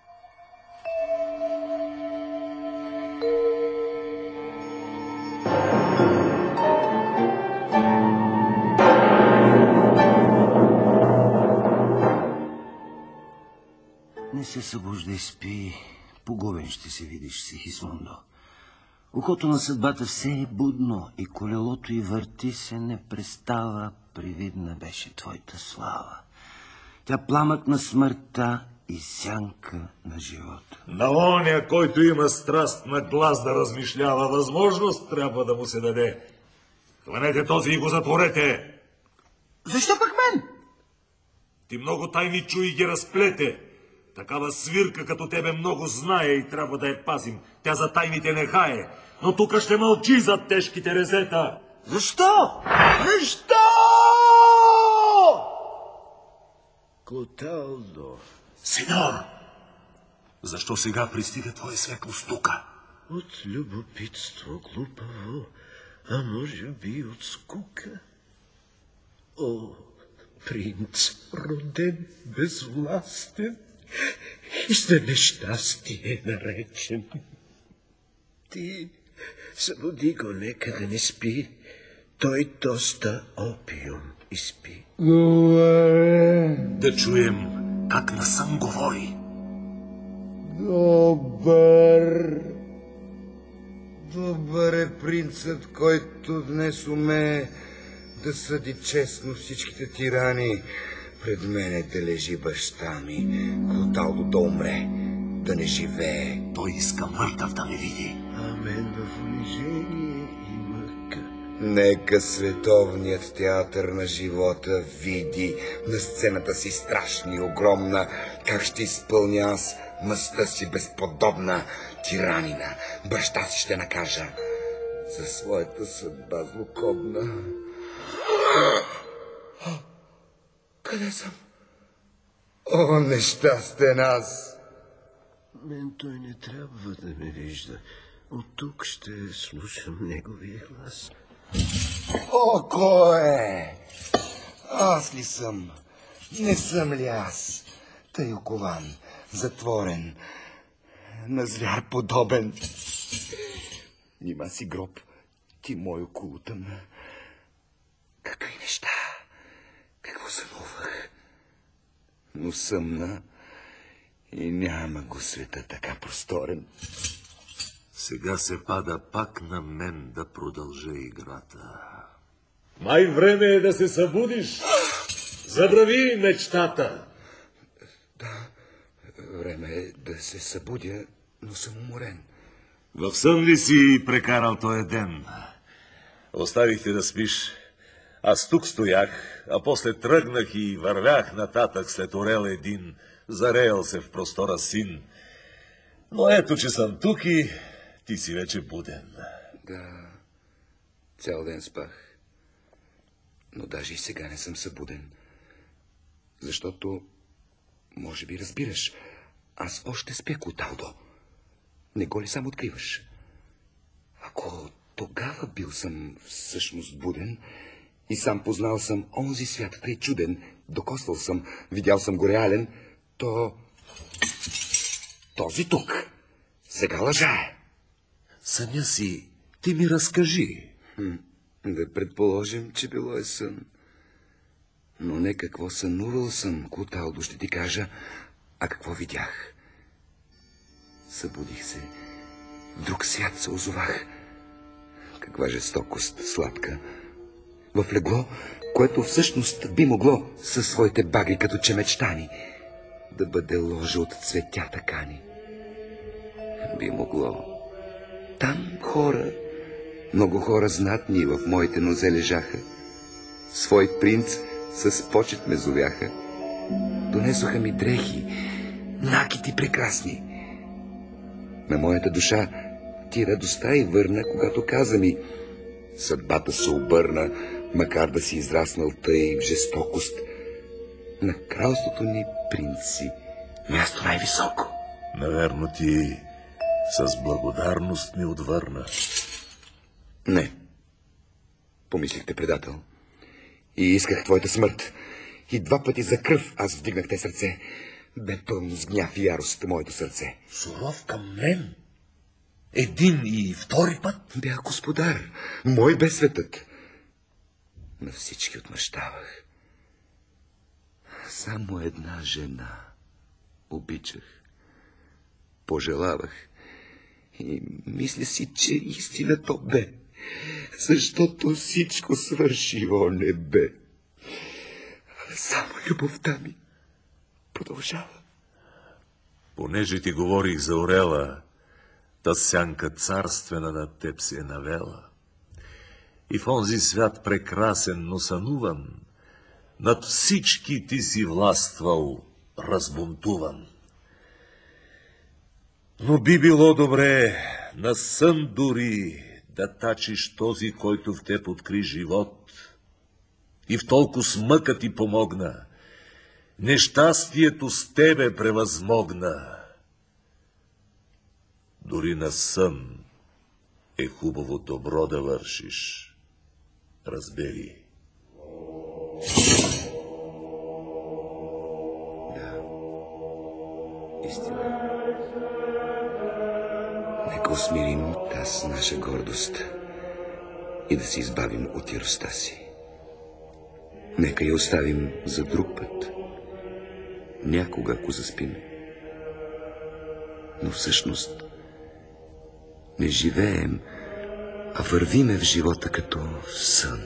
Не се събуждай, спи. Погубен ще се видиш, Сигизмундо. Окото на съдбата все е будно и колелото й върти се не престава. Привидна беше твоята слава. Тя пламък на смъртта и сянка на живота. На оня, който има страст на глас да размишлява, възможност трябва да му се даде. Хванете този и го затворете. Защо пък мен? Ти много тайни чуи и ги разплете. Такава свирка като тебе много знае и трябва да я пазим. Тя за тайните не хае, но тук ще мълчи за тежките резета. Защо? Защо? Клоталдо. Сеньор, защо сега пристига твоя светлост тука? От любопитство, глупаво, а може би от скука. О, принц, роден безвластен и за нещастие наречен. Ти събуди го, нека да не спи. Той доста опиум изпи. Да чуем как насъм говори. Добър е принцът, който днес умее да съди честно всичките тирани. Пред мене да лежи баща ми, Клоталдо да умре, да не живее. Той иска мъртъв да ме види. А мен в унижение и мъка Нека световният театър на живота види на сцената си страшна и огромна, как ще изпълня аз мъстта си безподобна, тиранина. Баща си ще накажа за своята съдба злокобна. Къде съм? О, нещастен аз! Мен той не трябва да ме вижда. От тук ще слушам неговия глас. О, кой е? Аз ли съм? Не съм ли аз? Тъй окован, затворен, на звяр подобен. Нима си гроб, ти мой окултъм. Какви неща, какво сънувах. Но съмна и няма го света така просторен. Сега се пада пак на мен да продължа играта. Май време е да се събудиш. Забрави мечтата. Да, време е да се събудя, но съм уморен. В сън ли си прекарал този ден? Оставихте да спиш. Аз тук стоях, а после тръгнах и вървях нататък след орел един, зареял се в простора син. Но ето, че съм тук и ти си вече буден. Да, цял ден спах. Но даже и сега не съм събуден. Защото, може би разбираш, аз още спя, Клоталдо. Не го ли сам откриваш? Ако тогава бил съм всъщност буден и сам познал съм онзи свят тъй чуден, докосвал съм, видял съм го реален, то този тук сега лъжае. Съня си, ти ми разкажи. Да предположим, че било е сън. Но не какво сънувал съм, Клоталдо, ще ти кажа, а какво видях. Събудих се, в друг свят се озовах. Каква жестокост сладка. В легло, което всъщност би могло със своите багри като че мечтани да бъде ложа от цветя такани. Би могло. Там хора, много хора знатни в моите нозе лежаха. Свой принц с почет ме зовяха. Донесоха ми дрехи, накити прекрасни. На моята душа ти радостта и върна, когато каза ми: съдбата се обърна, макар да си израснал тъй в жестокост. На кралството ни принци, място най-високо. Наверно ти с благодарност ми отвърна. Не. Помислихте, предател. И исках твоята смърт. И 2 пъти за кръв аз вдигнах те сърце. Бе пълно с гняв и ярост моето сърце. Суров към мен? Един и втори път? Бях господар. Мой бе светът. На всички отмъщавах. Само една жена обичах. Пожелавах. И мисля си, че истина то бе. Защото всичко свърши, о небе. Само любовта ми продължава. Понеже ти говорих за орела, та сянка царствена над теб се е навела. И в онзи свят прекрасен, но сънуван, над всички ти си властвал разбунтуван. Но би било добре на сън дори да тачиш този, който в теб откри живот и в толкова смъка ти помогна. Нещастието с тебе превъзмогна. Дори на сън е хубаво добро да вършиш. Разбери. Да, истина. Нека усмирим тази наша гордост и да се избавим от яростта си. Нека я оставим за друг път. Някога, ако заспим. Но всъщност не живеем, а вървиме в живота като в сън.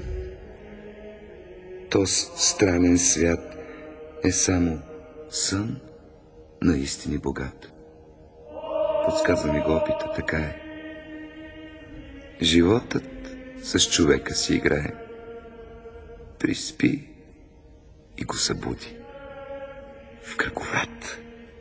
Този странен свят е само сън наистина богат. Подсказва ми го опита, така е. Животът с човека си играе. Приспи и го събуди. В кръговрат.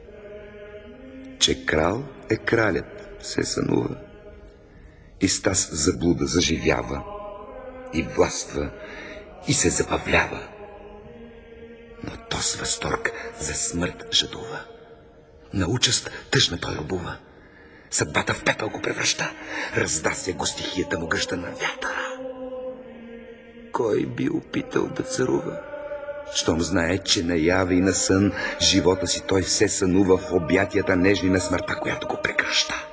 Че крал е кралят, се сънува. И с таз заблуда заживява, и властва, и се забавлява. Но то с възторг за смърт жадува. На участ тъжна той обува. Съдбата в пепел го превръща, раздася го стихията му гъща на вятъра. Кой би опитал да царува? Щом знае, че наяви и на сън живота си той все сънува в обятията нежни на смъртта, която го прегръща.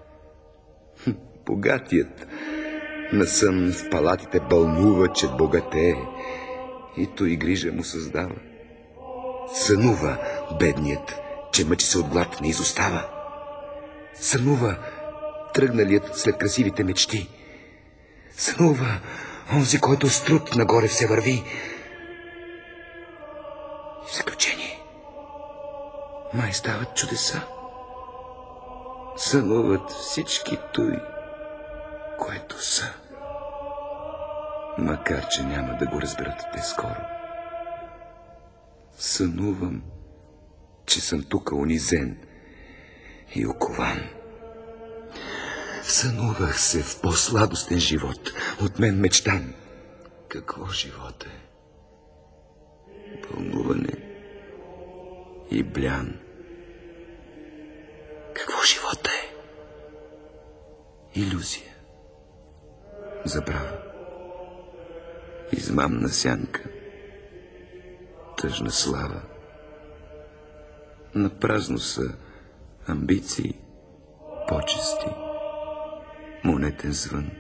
Богатият на сън в палатите бълнува, че богатее, и той грижа му създава. Сънува бедният, че мъчи се от глад не изостава. Сънува тръгналият след красивите мечти. Сънува онзи, който с труд нагоре все върви. В заключение, май стават чудеса. Сънуват всички той, което са. Макар че няма да го разберат те скоро. Сънувам, че съм тук унизен и окован. Сънувах се в по-сладостен живот, от мен мечтан. Какво живот е? Вълнуване и блян. Какво живот е? Илюзия, забрава, измамна сянка, тъжна слава. Напразно са амбиции, почести, монетен звън.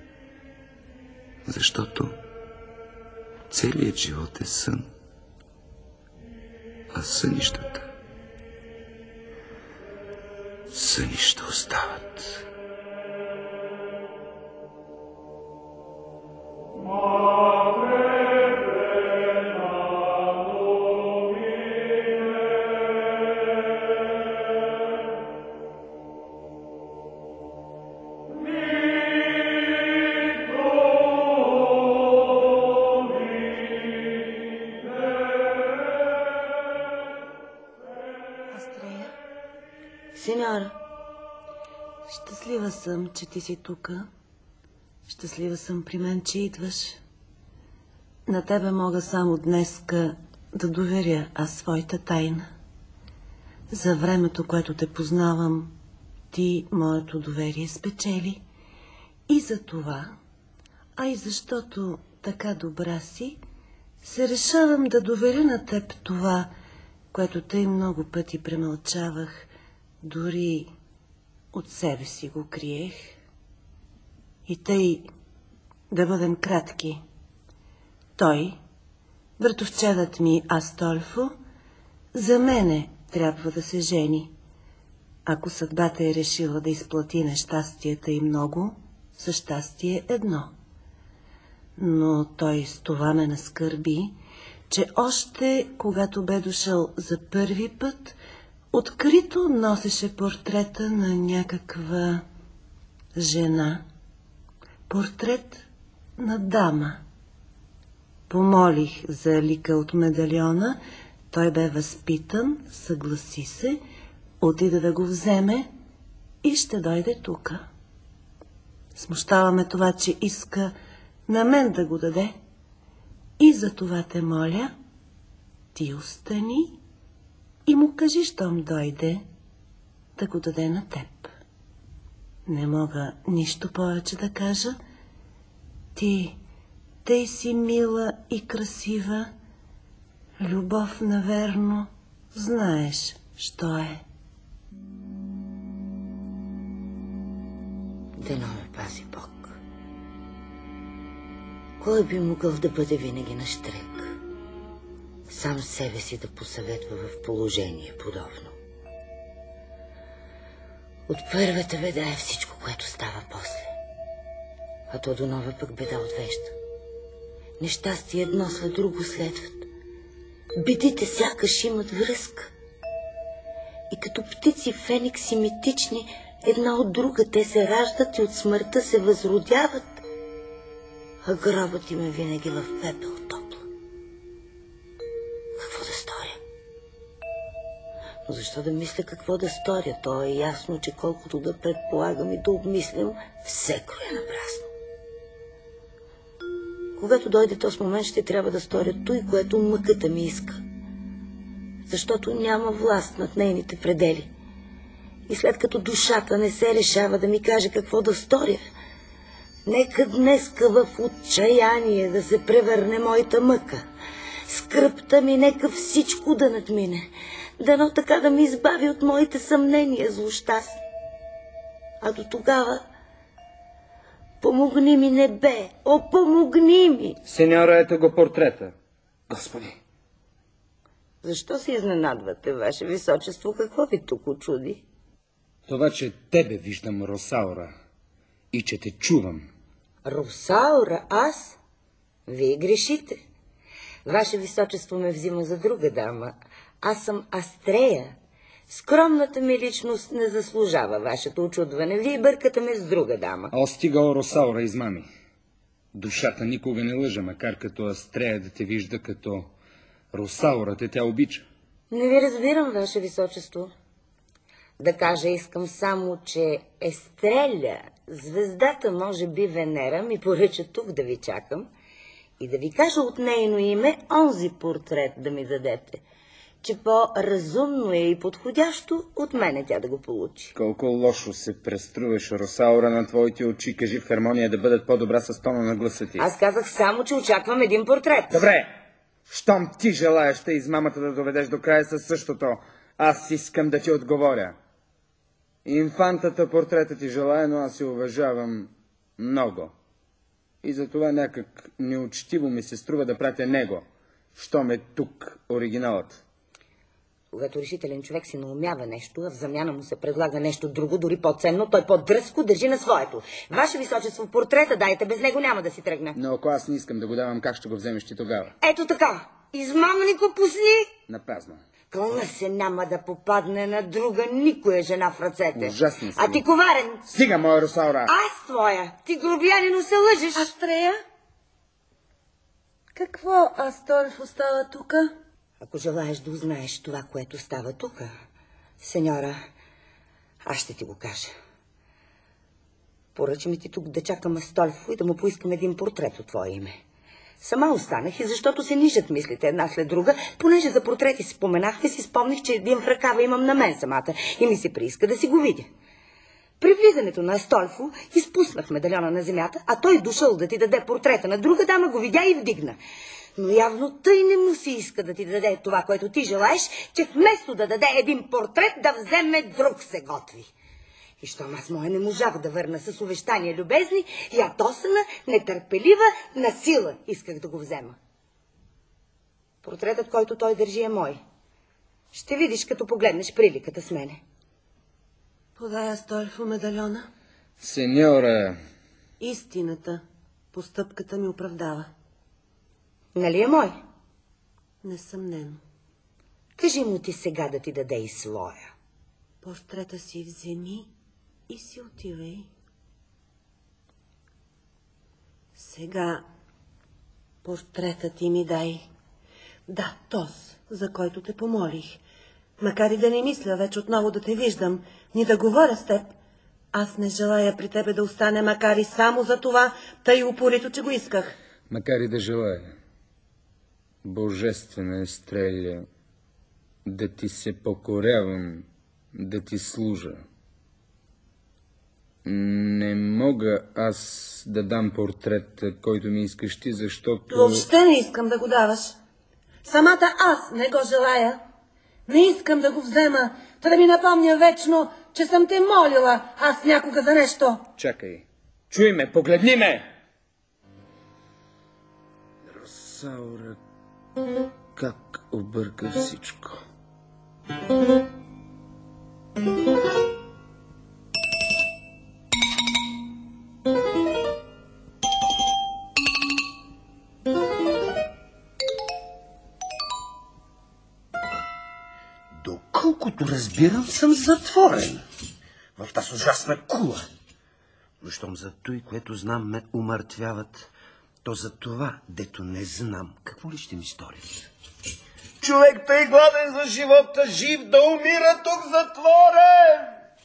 Защото целият живот е сън, а сънищата сънища остават. Сеньора, щастлива съм, че ти си тука. Щастлива съм при мен, че идваш. На тебе мога само днеска да доверя аз своята тайна. За времето, което те познавам, ти моето доверие спечели. И за това, а и защото така добра си, се решавам да доверя на теб това, което тъй много пъти премълчавах, дори от себе си го криех. И тъй, да бъдем кратки, той, братовчедът ми Астолфо, за мене трябва да се жени. Ако съдбата е решила да изплати нещастията и много, за щастие едно. Но той с това ме наскърби, че още когато бе дошъл за първи път, открито носеше портрета на някаква жена. Портрет на дама. Помолих за лика от медальона, той бе възпитан, съгласи се, отида да го вземе и ще дойде тука. Смущаваме това, че иска на мен да го даде. И за това те моля, ти остани и му кажи, щом дойде, да го даде на теб. Не мога нищо повече да кажа. Ти, тъй си мила и красива, любов наверно знаеш, що е. Дано ме пази Бог. Кой би могъл да бъде винаги нащрек? Сам себе си да посъветва в положение подобно. От първата беда е всичко, което става после. А то до нова пък беда отвежда. Нещастие едно след друго следват. Бедите сякаш имат връзка. И като птици феникси митични, една от друга те се раждат и от смъртта се възродяват. а гробът ти ме винаги в пепел топла. Какво да сторя? Но защо да мисля какво да сторя? То е ясно, че колкото да предполагам и да обмислям, всеко е напрасно. Когато дойде този момент, ще трябва да сторя той, което мъката ми иска. Защото няма власт над нейните предели. И след като душата не се решава да ми каже какво да сторя, нека днеска в отчаяние да се превърне моята мъка. Скръпта ми нека всичко да надмине, дано така да ми избави от моите съмнения злощастни. А до тогава помогни ми, небе, о, помогни ми! Сеньора, ето го портрета. Господи! Защо се изненадвате, ваше височество? Какво ви тук очуди? Това, че тебе виждам, Росаура, и че те чувам. Росаура, аз? Вие грешите. Ваше височество ме взима за друга дама. Аз съм Астрея. Скромната ми личност не заслужава вашето очудване. Вие бъркате ме с друга дама. О, стига, о, Росаура, измами. Душата никога не лъжа, макар като Астрея да те вижда като Росаура, те тя обича. Не ви разбирам, ваше височество. Да кажа, искам само, че Естреля, звездата, може би Венера, ми поръча тук да ви чакам и да ви кажа от нейно име онзи портрет да ми дадете, че по-разумно е и подходящо от мене тя да го получи. Колко лошо се преструваш, Росаура, на твоите очи. Кажи в хармония да бъдат по-добра с тона на гласа ти. Аз казах само, че очаквам един портрет. Добре, щом ти желаеш те измамата да доведеш до края със същото, аз искам да ти отговоря. Инфантата портрета ти желая, но аз я уважавам много. И затова някак неучтиво ми се струва да пратя него, щом е тук оригиналът. Когато решителен човек си наумява нещо, а в замяна му се предлага нещо друго, дори по-ценно, той по-дръзко държи на своето. Ваше височество, портрета дайте, без него няма да си тръгне. Но ако аз не искам да го давам, как ще го вземеш ти тогава? Ето така, измамнико пусни! Напразно. Кълна се няма да попадне на друга никоя жена в ръцете. Ужасни си. А ти коварен. Стига, моя Росаура. Аз твоя. Ти грубиянино се лъжеш. Астрея? Какво, Астольф, остава тука? Ако желаеш да узнаеш това, което става тук, сеньора, аз ще ти го кажа. Поръча ми ти тук да чакам Астольфо и да му поискам един портрет от твое име. Сама останах и защото се нижат мислите една след друга, понеже за портрети си споменахме, си спомних, че един в ръкава имам на мен самата и ми се прииска да си го видя. При влизането на Астольфо изпуснах медальона на земята, а той дошъл да ти даде портрета на друга дама, го видя и вдигна. Но явно тъй не му си иска да ти даде това, което ти желаеш, че вместо да даде един портрет, да вземе друг се готви. И щом аз моя не можах да върна с увещания любезни, ядосана, нетърпелива, на сила исках да го взема. Портретът, който той държи, е мой. Ще видиш, като погледнеш приликата с мене. Подай Астольфо медальона. Сеньора. Истината. Постъпката ми оправдава. Нали е мой? Несъмнено. Кажи му ти сега да ти даде и своя. Портрета си вземи и си отивай. Сега портретът ти ми дай. Да, този, за който те помолих. Макар и да не мисля вече отново да те виждам, ни да говоря с теб, аз не желая при тебе да остане, макар и само за това, тъй упорито, че го исках. Макар и да желая, божествена Естреля, да ти се покорявам, да ти служа. Не мога аз да дам портрет, който ми искаш ти, защото... Въобще не искам да го даваш. Самата аз не го желая. Не искам да го взема, да ми напомня вечно, че съм те молила аз някога за нещо. Чакай. Чуй ме, погледни ме! Росаура, как обърка всичко. Доколкото разбирам, съм затворен в тази ужасна кула. Но щом за той, което знам, ме умъртвяват, То за това, дето не знам, какво ли ще ми сторят? Човек тъй гладен за живота, жив да умира тук затворен!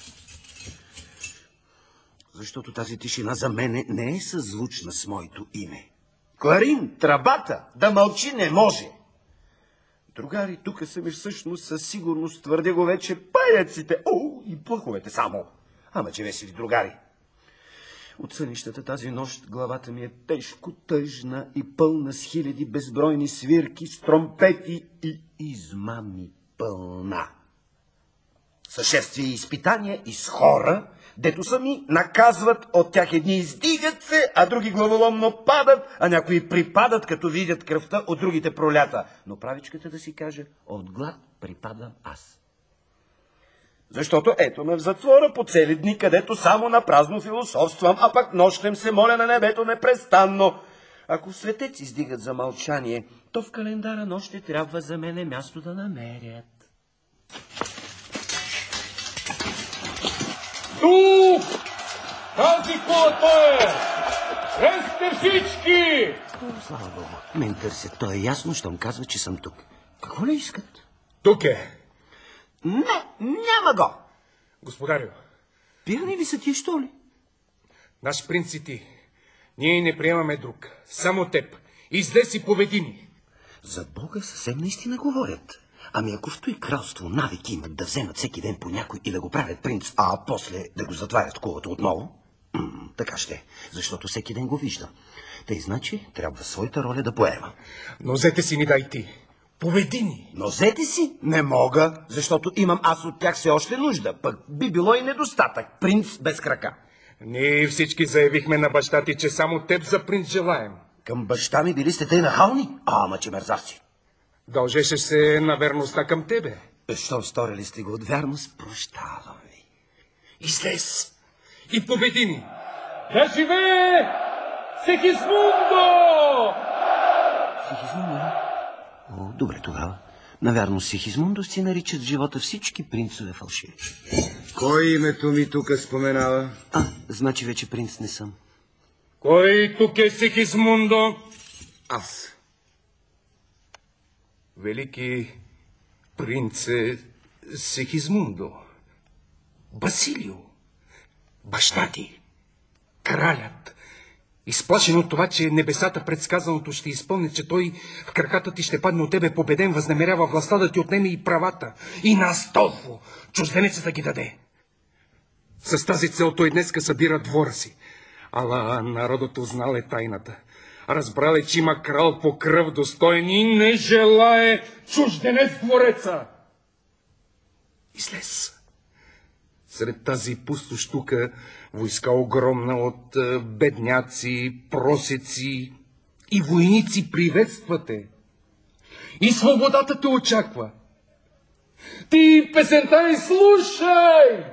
Защото тази тишина за мене не е съзвучна с моето име. Кларин, трабата, да мълчи не може. Другари, тук са ми всъщност със сигурност, твърде го вече, паяците, и плъховете само. Ама че весели другари. От сънищата тази нощ главата ми е тежко тъжна и пълна с хиляди безбройни свирки, с тромпети и измами пълна. Съшествие и изпитания и с хора, дето сами наказват, от тях едни издигат се, а други главоломно падат, а някои припадат, като видят кръвта от другите пролята. Но правичката да си каже, от глад припадам аз. Защото ето ме в затвора по цели дни, където само на празно философствам, а пък нощем се моля на небето непрестанно. Ако светец издигат за мълчание, то в календара нощ ще трябва за мене място да намерят. Тук! Тази кулата е! Влезте всички! Слава Богу, ме търсят. То е ясно, щом казва, че съм тук. Какво ли искат? Тук е! Не, няма го! Господарю! Пияни ли са ти, що ли? Наш принц си ти. Ние не приемаме друг. Само теб. Излез и поведи ни. За Бога съвсем наистина говорят. Ами ако в той кралство навики имат да вземат всеки ден по някой и да го правят принц, а после да го затварят в кулата отново, така ще, защото всеки ден го виждам. Тъй значи трябва своята роля да поема. Нозете си ми дай ти. Поведи ни. Нозете си? Не мога, защото имам аз от тях все още нужда. Пък би било и недостатък. Принц без крака. Ние всички заявихме на баща ти, че само теб за принц желаем. Към баща ми били сте тъй нахални? Ама че мерзавци. Дължеше се на верността към тебе. Щом сторили сте го от вярност, прощавам ви. Излез и победи ни. Да живее Сигизмундо! Сигизмундо? О, добре тогава. Навярно Сигизмундовци наричат в живота всички принцове фалшиви. Кой името ми тук споменава? Значи вече принц не съм. Кой тук е Сигизмундо? Аз. Велики принце Сигизмундо. Басилио. Баща ти. Кралят. Изплашен от това, че небесата предсказаното ще изпълни, че той в краката ти ще падне от тебе победен, възнамерява властта да ти отнеме и правата. И нас толкова чужденецът да ги даде. С тази цел той днеска събира двора си. Ала народът узнал е тайната. Разбрал е, че има крал по кръв достоен и не желае чужденец в двореца. Излез. Сред тази пустош тука войска огромна от бедняци, просеци и войници приветствате. И свободата те очаква. Ти песента и слушай!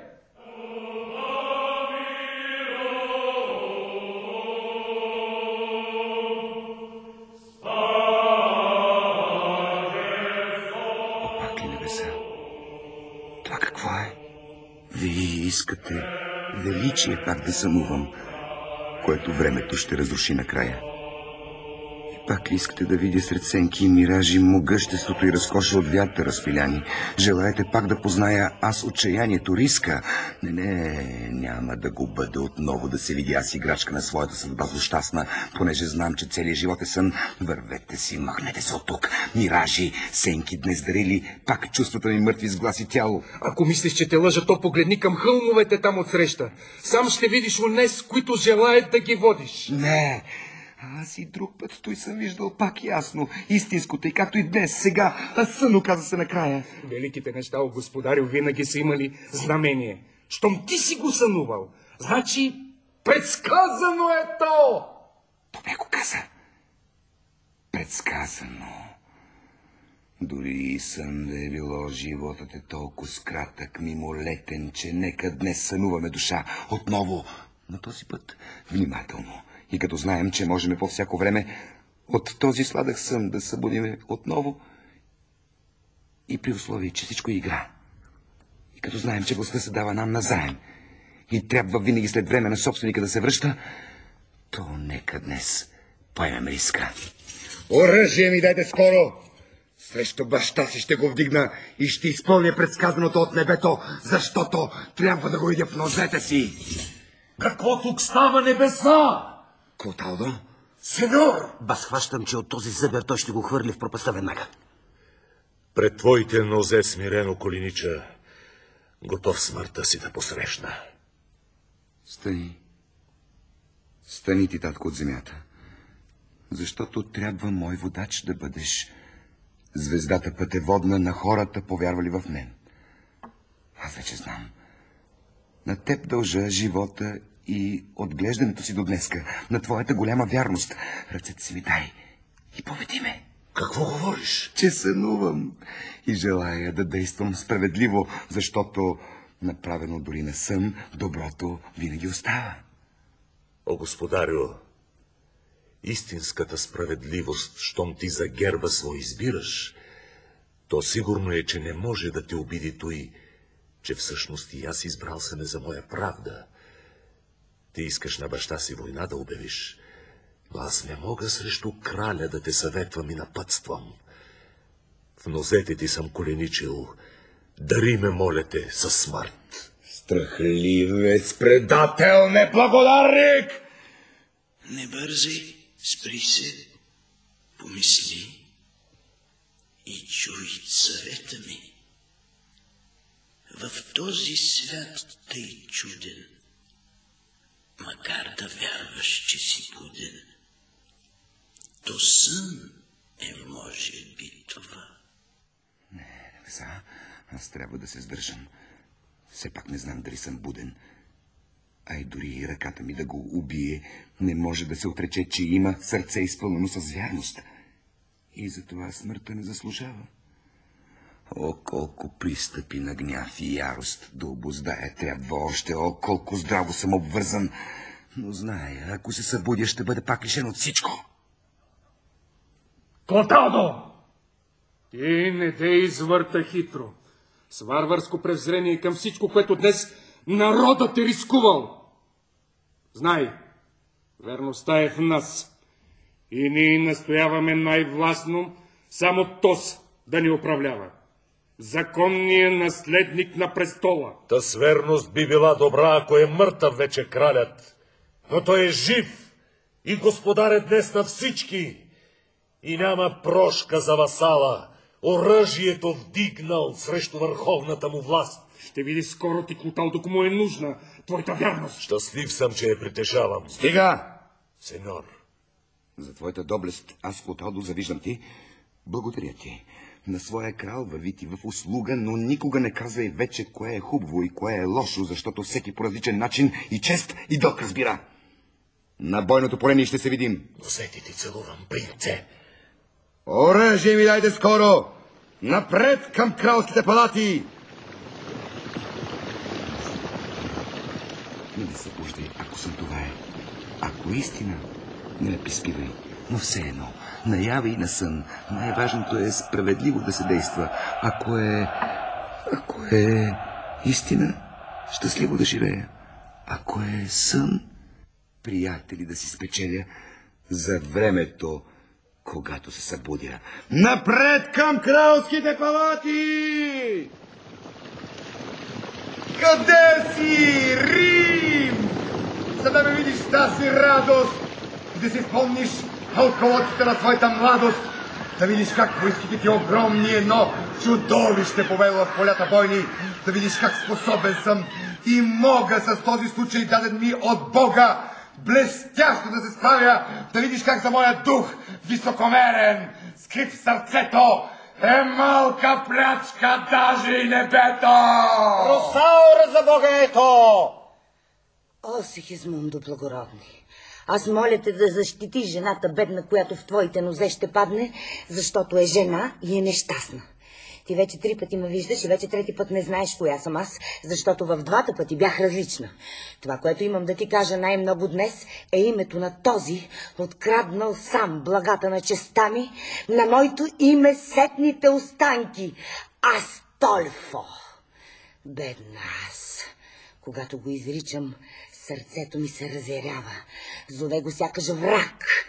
Това какво е? Вие искате величие пак да сънувам, което времето ще разруши накрая. И пак ли искате да видя сред сенки и миражи могъществото и разкоша от вятъра разпиляни? Желаете пак да позная аз отчаянието, риска? Не, няма да го бъде отново да се видя аз играчка на своята съдба злощастна, понеже знам, че целият живот е сън. Вървете си, махнете се от тук. Миражи, сенки днес дарили, пак чувствата ми мъртви с глас и тяло. Ако мислиш, че те лъжа, то погледни към хълмовете там отсреща. Сам ще видиш унес, които желаят да ги водиш. Не, аз и друг път той съм виждал пак ясно, истинското и както и днес, сега, а сън оказа се накрая. Великите неща, о господарю, винаги са имали знамение. Щом ти си го сънувал, значи предсказано е то. Добре го каза. Предсказано. Дори и сън да е било, животът е толкова скратък, мимолетен, че нека днес сънуваме душа отново, но този път внимателно. И като знаем, че можем по всяко време от този сладък сън да събудиме отново и при условие, че всичко е игра. И като знаем, че властта се дава нам назаем и трябва винаги след време на собственика да се връща, то нека днес Поемем риска. Оръжие ми дайте скоро! Срещу баща си ще го вдигна и ще изпълня предсказаното от небето, защото трябва да го видя в нозете си. Какво тук става, небеса? Клоталдо? Сеньор! Схващам, че от този зъбер той ще го хвърли в пропаста веднага. Пред твоите нозе смирено коленича, готов смъртта си да посрещна. Стани. Стани ти, татко, от земята. Защото трябва мой водач да бъдеш. Звездата пътеводна на хората, повярвали в мен. Аз вече знам. На теб дължа живота и отглеждането си до днеска, на твоята голяма вярност. Ръцете си ми дай и поведи ме. Какво говориш? Че сънувам и желая да действам справедливо, защото направено дори на сън, доброто винаги остава. О, господарю, истинската справедливост, щом ти за герба свой избираш, то сигурно е, че не може да те обиди той, че всъщност и аз избрал се ме за моя правда. Ти искаш на баща си война да обявиш, но аз не мога срещу краля да те съветвам и напътствам. В нозете ти съм коленичил, дари ме, моля те, със смърт. Страхливец, предател, неблагодарник! Не бързай, спри се, помисли и чуй съвета ми. В този свят тъй чуден, макар да вярваш, че си буден, то сън е, може би, това. Не, небеса, аз трябва да се сдържам. Все пак не знам дали съм буден. А и дори и ръката ми да го убие, не може да се отрече, че има сърце изпълнено с вярност. И затова смъртта не заслужава. О, колко пристъпи на гняв и ярост да обуздая трябва още, о, колко здраво съм обвързан. Но зная, ако се събудя, ще бъде пак лишен от всичко. Клоталдо! Ти не те извърта хитро. С варварско презрение към всичко, което днес народът е рискувал. Знай, верността е в нас. И ние настояваме най-властно само Тос да ни управлява. Законният наследник на престола. Та с верност би била добра, ако е мъртъв вече кралят. Но той е жив и господар е днес на всички. И няма прошка за васала, оръжието вдигнал срещу върховната му власт. Ще види скоро ти, Клоталдо, кому е нужна твоята вярност. Щастлив съм, че я притежавам. Стига! Сеньор. За твоята доблест аз, Клоталдо, завиждам ти. Благодаря ти. На своя крал върви ти в услуга, но никога не казвай вече кое е хубаво и кое е лошо, защото всеки по различен начин и чест и дълг разбира. На бойното поле ние ще се видим. Носете ти целувам, принце. Оръжие ми дайте скоро! Напред към кралските палати! Не ме събуждай, ако съм това е. Ако истина, не ме приспивай, но все едно, наява и на сън. Най-важното е справедливо да се действа. Ако е истина, щастливо да живея. Ако е сън, приятели да си спечеля за времето, когато се събудя. Напред към кралските палати! Къде си, Рим? За да ме видиш тази радост и да си спомниш пълководците на твоята младост, да видиш как войските ти огромни едно чудовище повело в полята бойни, да видиш как способен съм и мога с този случай даден ми от Бога блестящо да се справя, да видиш как за моя дух, високомерен, скрит в сърцето, е малка плячка даже и небето! Росаура за Бога ето! О, Сигизмундо благородни, аз моля те да защитиш жената бедна, която в твоите нозе ще падне, защото е жена и е нещастна. Ти вече 3 пъти ме виждаш и вече 3-ти път не знаеш коя съм аз, защото в 2-та пъти бях различна. Това, което имам да ти кажа най-много днес, е името на този, откраднал сам благата на честа ми, на моето име сетните останки. Астольфо. Бедна аз. Когато го изричам, сърцето ми се разярява. Зове го сякаш враг.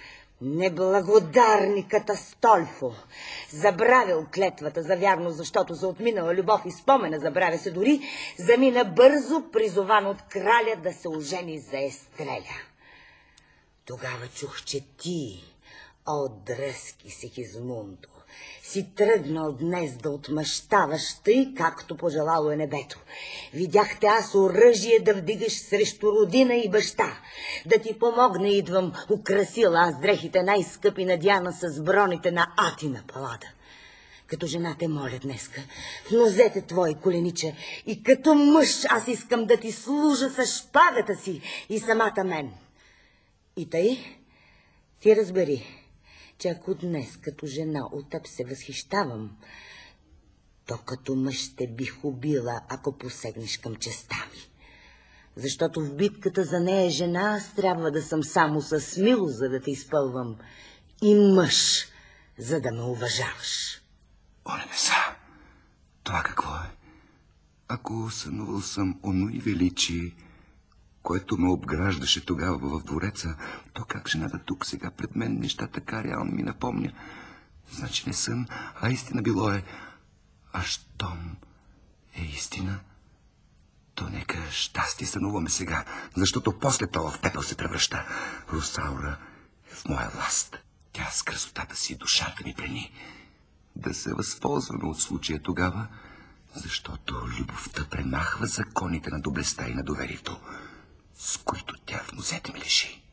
Неблагодарникът Астольфо, забравил клетвата за вярност, защото за отминала любов и спомена, забравя се дори, замина бързо, призован от краля да се ожени за Естреля. Тогава чух, че ти, о дръзки Сигизмундо, си тръгнал днес да отмъщаваш тъй, както пожелало е небето. Видяхте аз оръжие да вдигаш срещу родина и баща. Да ти помогне идвам, украсила аз дрехите най-скъпи надяна с броните на Атина Палада. Като жена те моля днеска, в нозете твои коленича, и като мъж аз искам да ти служа с шпагата си и самата мен. И тъй, ти разбери, че ако днес като жена от теб се възхищавам, то като мъж те бих убила, ако посегнеш към честта ми. Защото в битката за нея жена аз трябва да съм само с милост, за да те изпълвам, и мъж, за да ме уважаваш. О, небеса! Това какво е? Ако сънувал съм оно и величие, което ме обграждаше тогава в двореца, то как жената тук сега пред мен неща така реално ми напомня. Значи не сън, а истина било е. А щом е истина, то нека щастие сънуваме сега, защото после това в пепел се превръща. Русаура е в моя власт. Тя с красотата си душата ми плени. Да се възползваме от случая тогава, защото любовта премахва законите на доблестта и на доверието, с които тя в нозете ми лежи.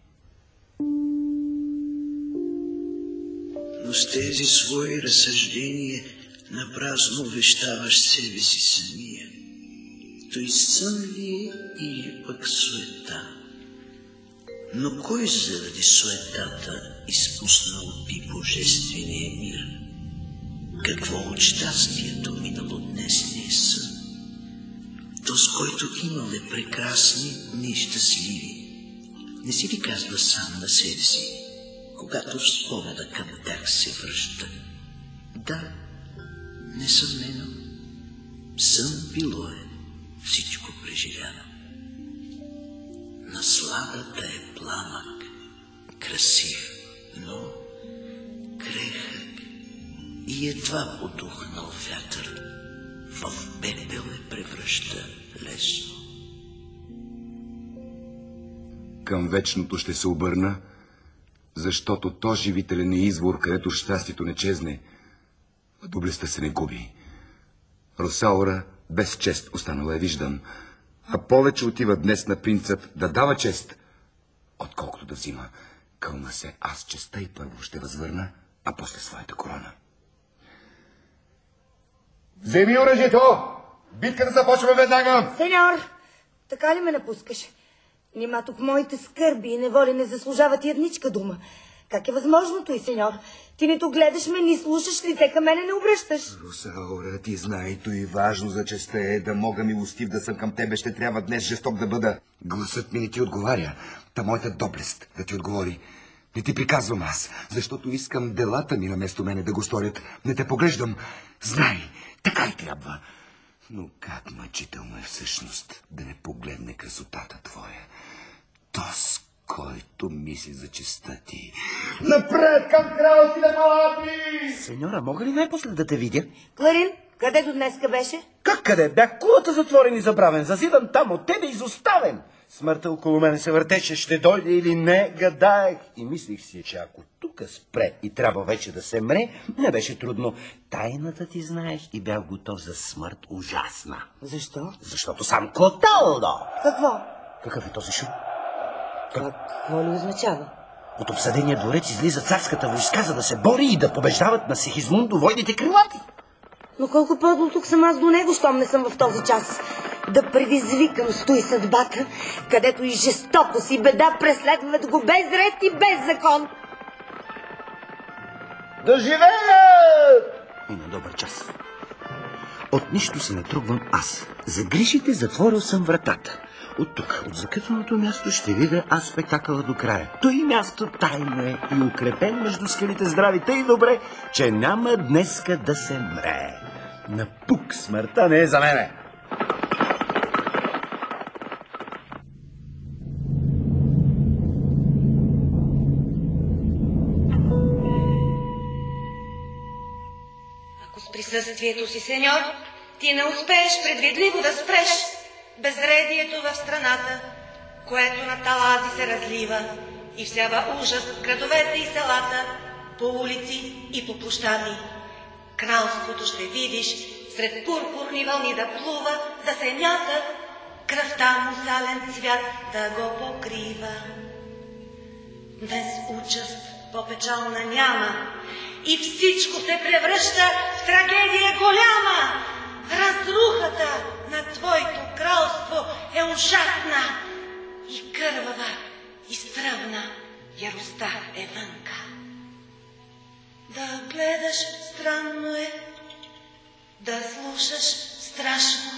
Но с тези свои разсъждения напразно увещаваш себе си самия. Той сън ли е или пък суета? Но кой заради суетата изпуснал би божествения мир? Какво от щастието минало днес не е сън? То, с който имаме прекрасни, нещастливи. Не си ли казва сам на себе си, когато в спомена към тях се връща? Да, несъмнено, сън било е всичко преживяно. Насладата е пламък, красив, но крехък и едва подухнал вятър в пепел е превръща лесно. Към вечното ще се обърна, защото то живителен е извор, където щастието не чезне, а доблестта се не губи. Русаура без чест останала виждам, а повече отива днес на принцът да дава чест, отколкото да взима. Кълна се аз честта и първо ще възвърна, а после своята корона. Вземи оръжието! Битката започва веднага! Сеньор, така ли ме напускаш? Нима тук моите скърби и неволи не заслужават и едничка дума. Как е възможното и, сеньор? Ти нито гледаш ме, ни слушаш, лице към мене не обръщаш. Русаура, ти знай, то и важно за честта е да мога милостив да съм към тебе, ще трябва днес жесток да бъда. Гласът ми не ти отговаря, та моята доблест да ти отговори. Не ти приказвам аз, защото искам делата ми наместо мене да го сторят. Не те поглеждам. Знай, така и трябва. Но как мъчително е всъщност да не погледне красотата твоя. Тос, който мисли за честта ти. Напред към кралските палати! Сеньора, мога ли най-после да те видя? Кларин, къде до днеска беше? Как къде? Бях кулата затворен и забравен. Зазидан там от тебе изоставен. Смъртта около мене се въртеше, ще дойде или не, гадаех. И мислих си, че ако тук спре и трябва вече да се мре, не беше трудно. Тайната ти знаеш и бях готов за смърт ужасна. Защо? Защото сам Клоталдо. Какво? Какъв е този шум? Какво ли означава? От обсъдения дворец излиза царската войска, за да се бори и да побеждават на Сигизмундо войните крилати. Но колко по-дълго тук съм аз до него, щом не съм в този час. Да предизвикам стои съдбата, където и жестоко си беда преследват го без ред и без закон. Да живеят! И на добър час. От нищо се натрупвам аз. За грижите затворил съм вратата. От тук, от закътаното място, ще видя аз спектакъла до края. Той място тайно е и укрепен между скалите здрави тъй добре, че няма днеска да се мре. Напук смъртта не е за мене. присъствието си, сеньор, ти не успееш предвидливо да спреш безредието в страната, което на талази се разлива и всява ужас в градовете и селата, по улици и по площади. Кралството ще видиш сред пурпурни вълни да плува, да се мята, кръвта му зален цвят да го покрива. Днес участ по-печална няма и всичко се превръща в трагедия голяма. Разрухата на твоето кралство е ужасна и кървава и стръвна яростта е вънка. Да гледаш странно е, да слушаш страшно,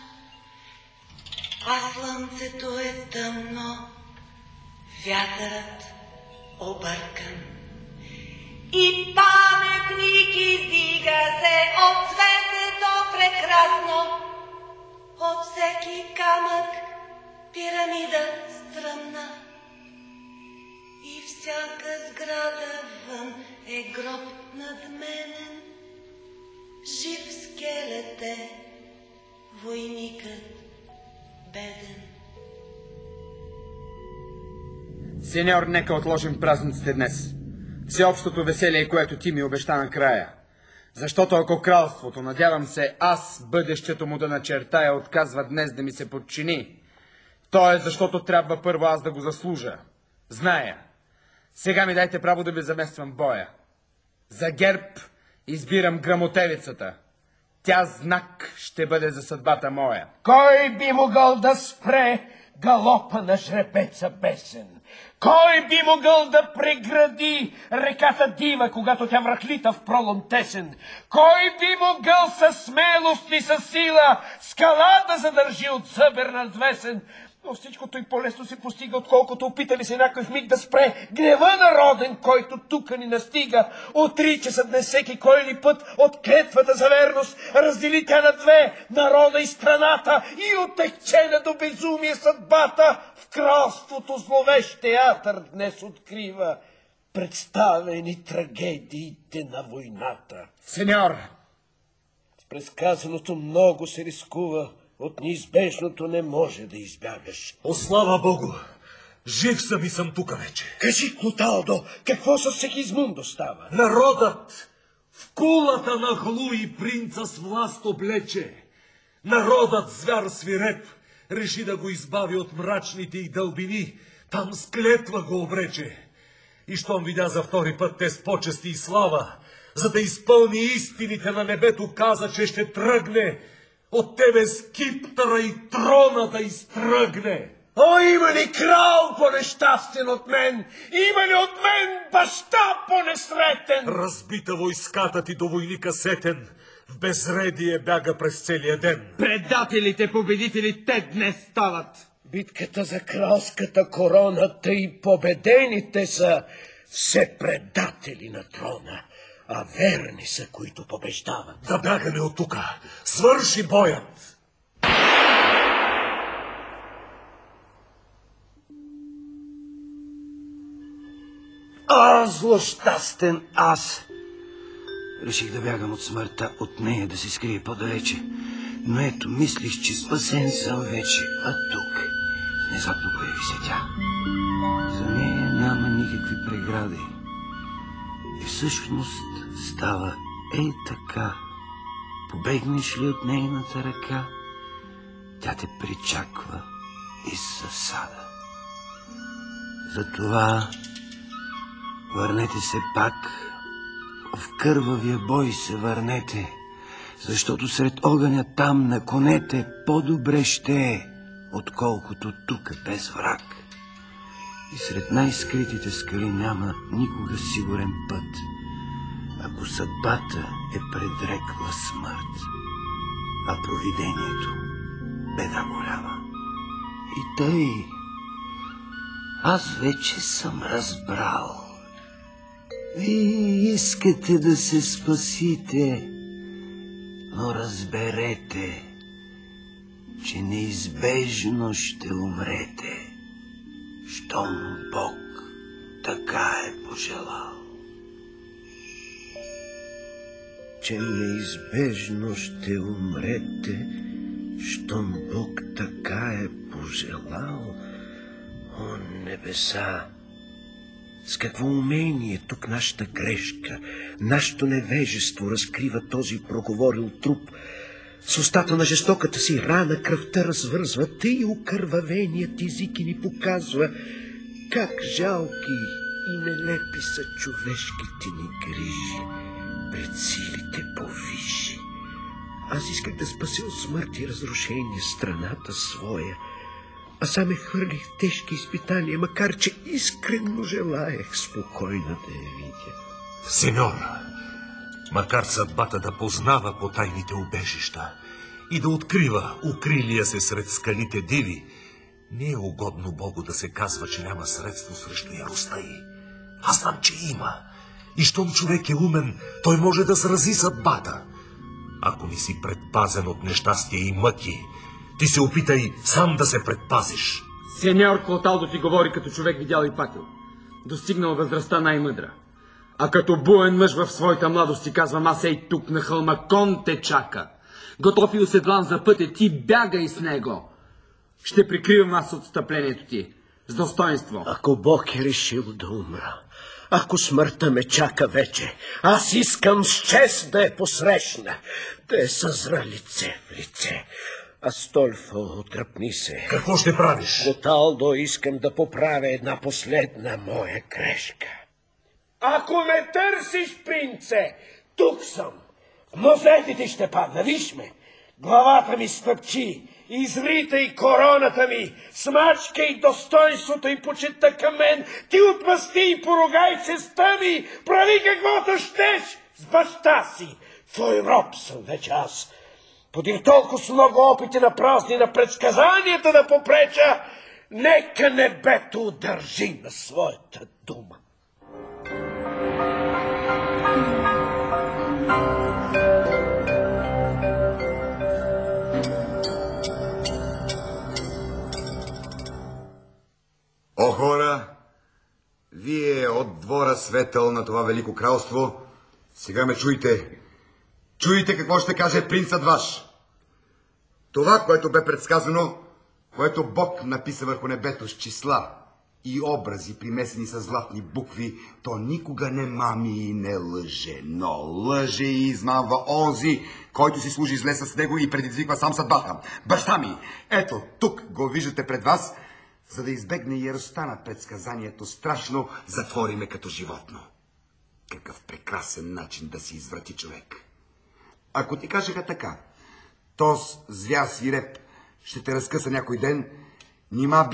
а слънцето е тъмно, вятърът объркан. И паметник издига се от светето прекрасно, от всеки камък пирамида стръмна. И всяка сграда вън е гроб надменен, жив скелет е войникът беден. Сеньор, нека отложим празниците днес. Всеобщото веселие, което ти ми обеща накрая. Защото ако кралството, надявам се, аз, бъдещето му да начертая, отказва днес да ми се подчини, то е защото трябва първо аз да го заслужа. Зная. Сега ми дайте право да ви замествам боя. За герб избирам грамотевицата. Тя знак ще бъде за съдбата моя. Кой би могъл да спре галопа на жребеца бесен? Кой би могъл да прегради реката Дива, когато тя връхлита в пролом тесен? Кой би могъл със смелост и със сила скала да задържи от зъбер надвесен? Но всичкото и по-лесно се постига, отколкото опита ли се някой в миг да спре гнева народен, който тука ни настига. Отрича се днес всеки кой ли път от клетвата за верност, раздели тя на две народа и страната и отекчена до безумие съдбата в кралството зловещ театър днес открива представени трагедиите на войната. Сеньор! С предсказаното много се рискува, от неизбежното не може да избягаш. О, слава Богу! Жив съм и съм тука вече. Кажи, Клоталдо, какво със Сигизмундо става? Народът в кулата на Хлуи принца с власт облече. Народът, звяр свиреп, реши да го избави от мрачните и дълбини. Там с клетва го обрече. И щом видя за втори път те с почести и слава, за да изпълни истините на небето, каза, че ще тръгне от тебе скиптъра и трона да изтръгне. О, има ли крал по-нещастен от мен? Има ли от мен баща по-несретен? Разбита войската ти до войника сетен, в безредие бяга през целия ден. Предателите победители те днес стават. Битката за кралската корона, тъй победените са все предатели на трона, а верни са, които побеждават. Да бягаме от тука. Свърши боят. Злощастен аз! Реших да бягам от смъртта, от нея да се скрие по-далече. Но ето, мислих, че спасен съм вече, а тук внезапно появи се тя. За нея няма никакви прегради. И всъщност става ей така. Побегнеш ли от нейната ръка, тя те причаква из засада. Затова върнете се пак, в кървавия бой се върнете, защото сред огъня там на конете по-добре ще е, отколкото тук без враг. И сред най-скритите скали няма никога сигурен път, ако съдбата е предрекла смърт, а провидението беда голяма. И тъй, аз вече съм разбрал. Вие искате да се спасите, но разберете, че неизбежно ще умрете, щом Бог така е пожелал. че неизбежно ще умрете, щом Бог така е пожелал. О, небеса! С какво умение тук нашата грешка, нашето невежество разкрива този проговорил труп. С устата на жестоката си рана кръвта развързва, тъй окървавеният език ни показва как жалки и нелепи са човешките ни грижи пред силите повисши. Аз исках да спася от смърт и разрушение страната своя, а сам ме хвърлих в тежки изпитания, макар че искрено желаех спокойно да я видя. Сеньор, макар съдбата да познава потайните убежища и да открива укрилия се сред скалите диви, не е угодно Богу да се казва, че няма средство срещу яростта й. Аз знам, че има. И щом човек е умен, той може да срази съдбата. Ако не си предпазен от нещастие и мъки, ти се опитай сам да се предпазиш. Сеньор Клоталдо ти говори като човек видял и патил. Достигнал възрастта най-мъдра. А като буен мъж в своята младост си казвам, аз ей тук на хълма, кон те чака. Готов и оседлан за пътя, ти бягай с него. Ще прикривам аз отстъплението ти. С достоинство. Ако Бог е решил да умра, ако смъртта ме чака вече, аз искам с чест да я посрещна, да я съзра лице в лице. Астольфо, отръпни се. Какво ще правиш? Клоталдо, искам да поправя една последна моя грешка. Ако ме търсиш, принце, тук съм. В мозетите ще падна, виж ме. Главата ми стъпчи, изритай короната ми, смачкай достоинството и почита към мен, ти отмъсти и поругай честта ми, прави каквото щеш с баща си. Твой роб съм вече аз. Подир толкова с много опити на празни на предсказанията да попреча, нека небето удържи на своята дума. О, хора, вие от двора светъл на това велико кралство, сега ме чуйте. Чуйте какво ще каже принцът ваш. Това, което бе предсказано, което Бог написа върху небето с числа и образи, примесени с златни букви, то никога не мами и не лъже, но лъже и измамва онзи, който си служи зле с него и предизвиква сам съдбата. Баща ми, ето, тук го виждате пред вас, за да избегне яростта на предсказанието страшно, затвори ме като животно. Какъв прекрасен начин да си изврати човек. Ако ти кажеха така, тоз звяр свиреп ще те разкъса някой ден, нима